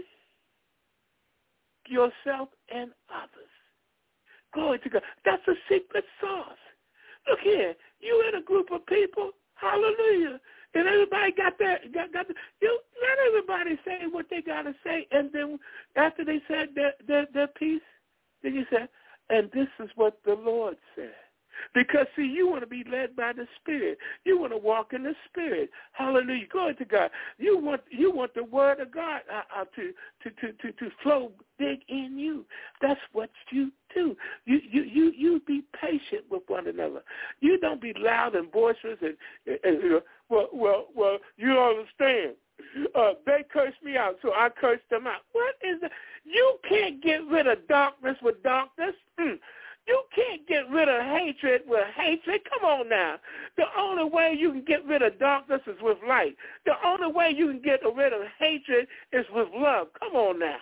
Yourself and others. Glory to God. That's a secret sauce. Look here, you in a group of people, hallelujah, and everybody got their, got, got the, you, let everybody say what they got to say, and then after they said their, their, their piece, then you say, and this is what the Lord said. Because, see, you want to be led by the Spirit. You want to walk in the Spirit. Hallelujah. Glory to God. You want you want the Word of God uh, uh, to, to, to, to, to flow big in you. That's what you do. You you you you be patient with one another. You don't be loud and boisterous and, and, and you know, well well well you don't understand. Uh, they cursed me out, so I cursed them out. What is that? You can't get rid of darkness with darkness. Mm. You can't get rid of hatred with hatred. Come on now. The only way you can get rid of darkness is with light. The only way you can get rid of hatred is with love. Come on now.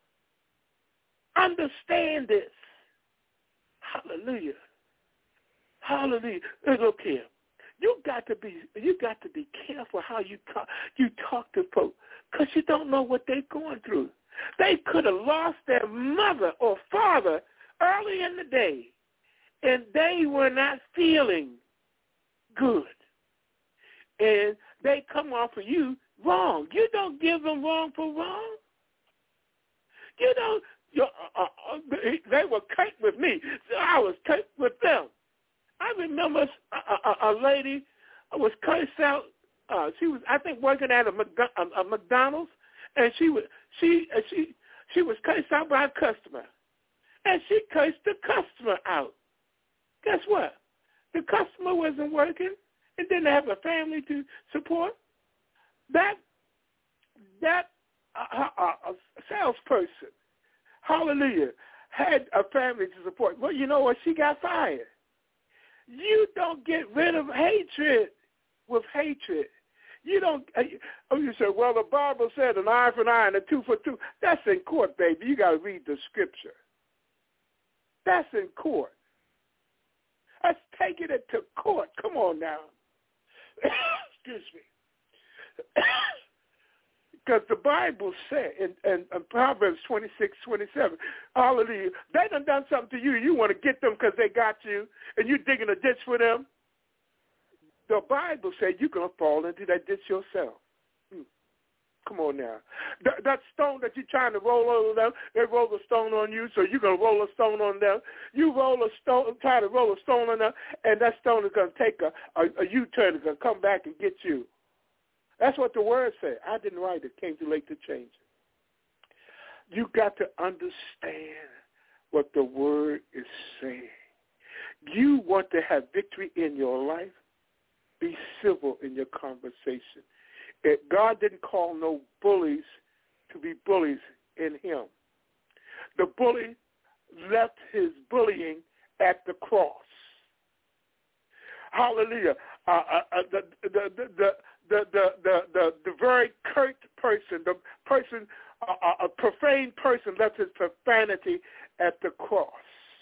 Understand this. Hallelujah. Hallelujah. Look here. You got to be you got to be careful how you talk, you talk to folks because you don't know what they're going through. They could have lost their mother or father early in the day, and they were not feeling good. And they come off of you wrong. You don't give them wrong for wrong. You don't. You, uh, uh, they were cute with me, so I was cute with them. I remember a, a, a lady was cursed out. Uh, she was, I think, working at a, a, a McDonald's, and she was she she she was cursed out by a customer. And she cursed the customer out. Guess what? The customer wasn't working and didn't have a family to support. that that uh, uh, uh, salesperson, hallelujah, had a family to support. Well, you know what? She got fired. You don't get rid of hatred with hatred. You don't, oh, you say, well, the Bible said an eye for an eye and a tooth for a tooth. That's in court, baby. You got to read the scripture. That's in court. That's taking it to court. Come on now. Excuse me. Because the Bible said in, in, in Proverbs twenty-six, twenty-seven, hallelujah, they done done something to you. You want to get them because they got you, and you digging a ditch for them. The Bible said you're going to fall into that ditch yourself. Hmm. Come on now. That, that stone that you're trying to roll over them, they roll a stone on you, so you're going to roll a stone on them. You roll a stone, try to roll a stone on them, and that stone is going to take a, a, a U-turn. It's going to come back and get you. That's what the word said. I didn't write it. Came too late to change it. You got to understand what the word is saying. You want to have victory in your life? Be civil in your conversation. It, God didn't call no bullies to be bullies in him. The bully left his bullying at the cross. Hallelujah. Uh, uh, uh, the, the, the, the, the, the, the, the, the very curt person, the person, uh, a profane person left his profanity at the cross.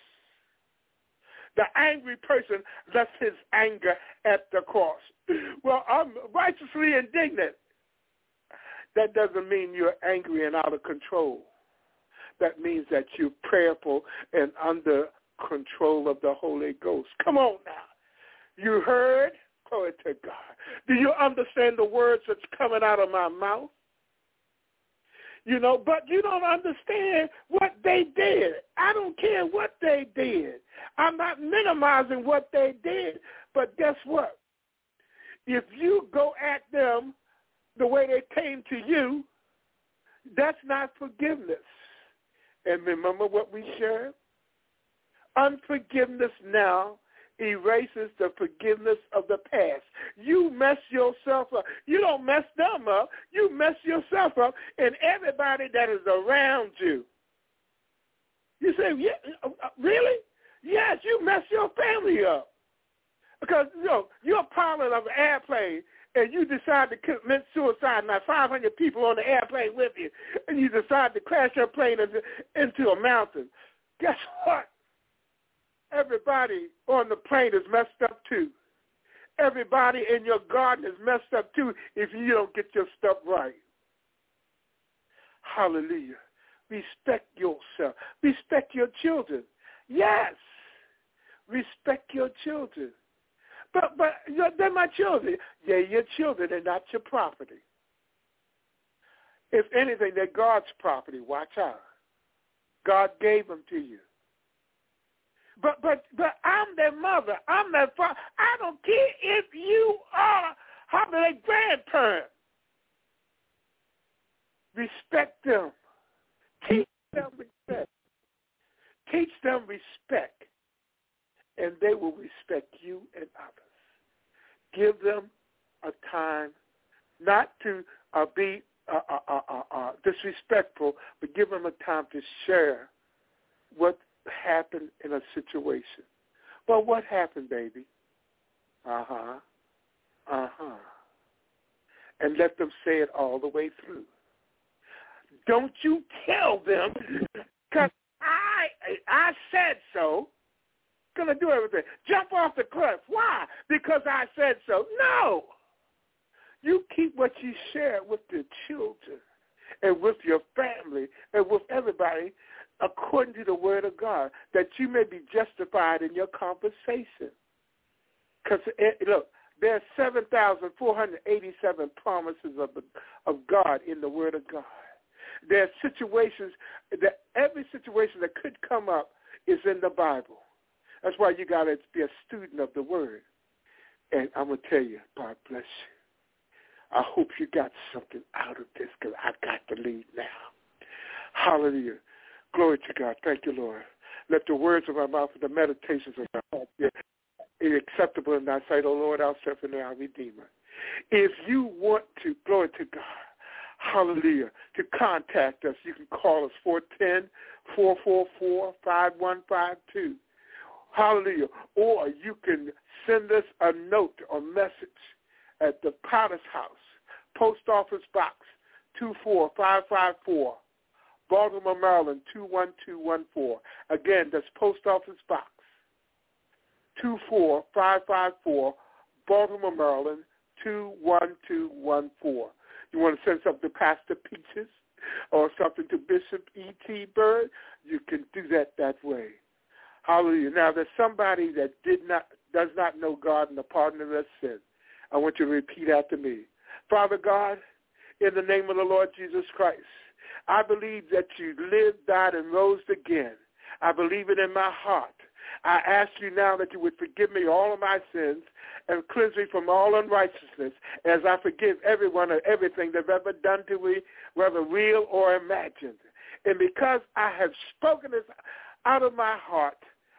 The angry person left his anger at the cross. Well, I'm righteously indignant. That doesn't mean you're angry and out of control. That means that you're prayerful and under control of the Holy Ghost. Come on now. You heard? Glory to God. Do you understand the words that's coming out of my mouth? You know, but you don't understand what they did. I don't care what they did. I'm not minimizing what they did. But guess what? If you go at them the way they came to you, that's not forgiveness. And remember what we shared? Unforgiveness now erases the forgiveness of the past. You mess yourself up. You don't mess them up. You mess yourself up and everybody that is around you. You say, yeah, really? Yes, you mess your family up. Because, you know, you're a pilot of an airplane and you decide to commit suicide and have five hundred people on the airplane with you and you decide to crash your plane into, into a mountain. Guess what? Everybody on the plane is messed up too. Everybody in your garden is messed up too if you don't get your stuff right. Hallelujah. Respect yourself. Respect your children. Yes. Respect your children. But but they're my children. They're your children. They're not your property. If anything, they're God's property. Watch out. God gave them to you. But but but I'm their mother. I'm their father. I don't care if you are how their grandparent. Respect them. Teach them respect. Teach them respect, and they will respect you and others. Give them a time not to uh, be uh, uh, uh, uh, uh, disrespectful, but give them a time to share what happened in a situation. Well, what happened, baby? Uh-huh. Uh-huh. And let them say it all the way through. Don't you tell them, because I, I said so. Going to do everything. Jump off the cliff. Why? Because I said so. No. You keep what you share with the children and with your family and with everybody according to the word of God, that you may be justified in your conversation. Because, look, there are seven thousand four hundred eighty-seven promises of, the, of God in the word of God. There are situations, that every situation that could come up is in the Bible. That's why you got to be a student of the word. And I'm going to tell you, God bless you. I hope you got something out of this, because I got to leave now. Hallelujah. Glory to God. Thank you, Lord. Let the words of our mouth and the meditations of our heart be is acceptable in thy sight, O Lord, our strength and our Redeemer. If you want to, glory to God, hallelujah, to contact us, you can call us four one zero, four four four, five one five two. Hallelujah. Or you can send us a note or message at the Potter's House, Post Office Box two four five five four, Baltimore, Maryland two one two one four. Again, that's Post Office Box two four five five four, Baltimore, Maryland two one two one four. You want to send something to Pastor Peaches or something to Bishop E T. Bird, you can do that that way. Hallelujah. Now, there's somebody that did not, does not know God and the pardon of their sin. I want you to repeat after me. Father God, in the name of the Lord Jesus Christ, I believe that you lived, died, and rose again. I believe it in my heart. I ask you now that you would forgive me all of my sins and cleanse me from all unrighteousness as I forgive everyone and everything they've ever done to me, whether real or imagined. And because I have spoken this out of my heart,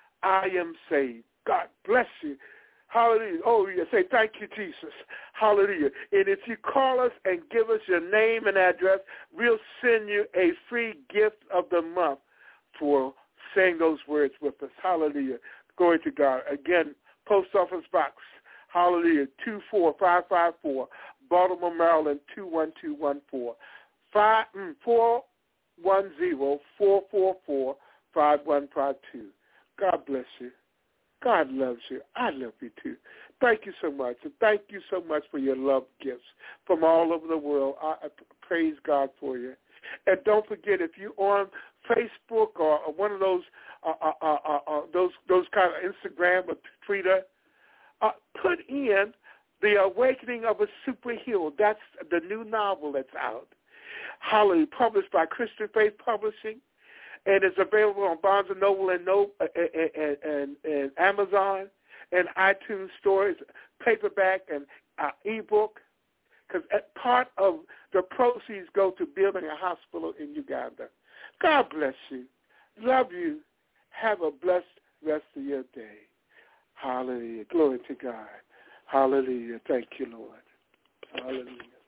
I am saved. God bless you. Hallelujah. Oh, you say, thank you, Jesus. Hallelujah. And if you call us and give us your name and address, we'll send you a free gift of the month for saying those words with us. Hallelujah. Glory to God. Again, Post Office Box, hallelujah, two four five five four, Baltimore, Maryland, two one two one four. Five, mm, four one zero, four four four, five one five two. God bless you. God loves you. I love you too. Thank you so much. And thank you so much for your love gifts from all over the world. I, I praise God for you. And don't forget, if you're on Facebook or, or one of those uh, uh, uh, uh, uh, those those kind of Instagram or Twitter, uh, put in The Awakening of a Superhero. That's the new novel that's out. Hallelujah. Published by Christian Faith Publishing. And it's available on Barnes and Noble and, no, and, and, and Amazon and iTunes stores, paperback and uh, ebook. Because part of the proceeds go to building a hospital in Uganda. God bless you. Love you. Have a blessed rest of your day. Hallelujah. Glory to God. Hallelujah. Thank you, Lord. Hallelujah.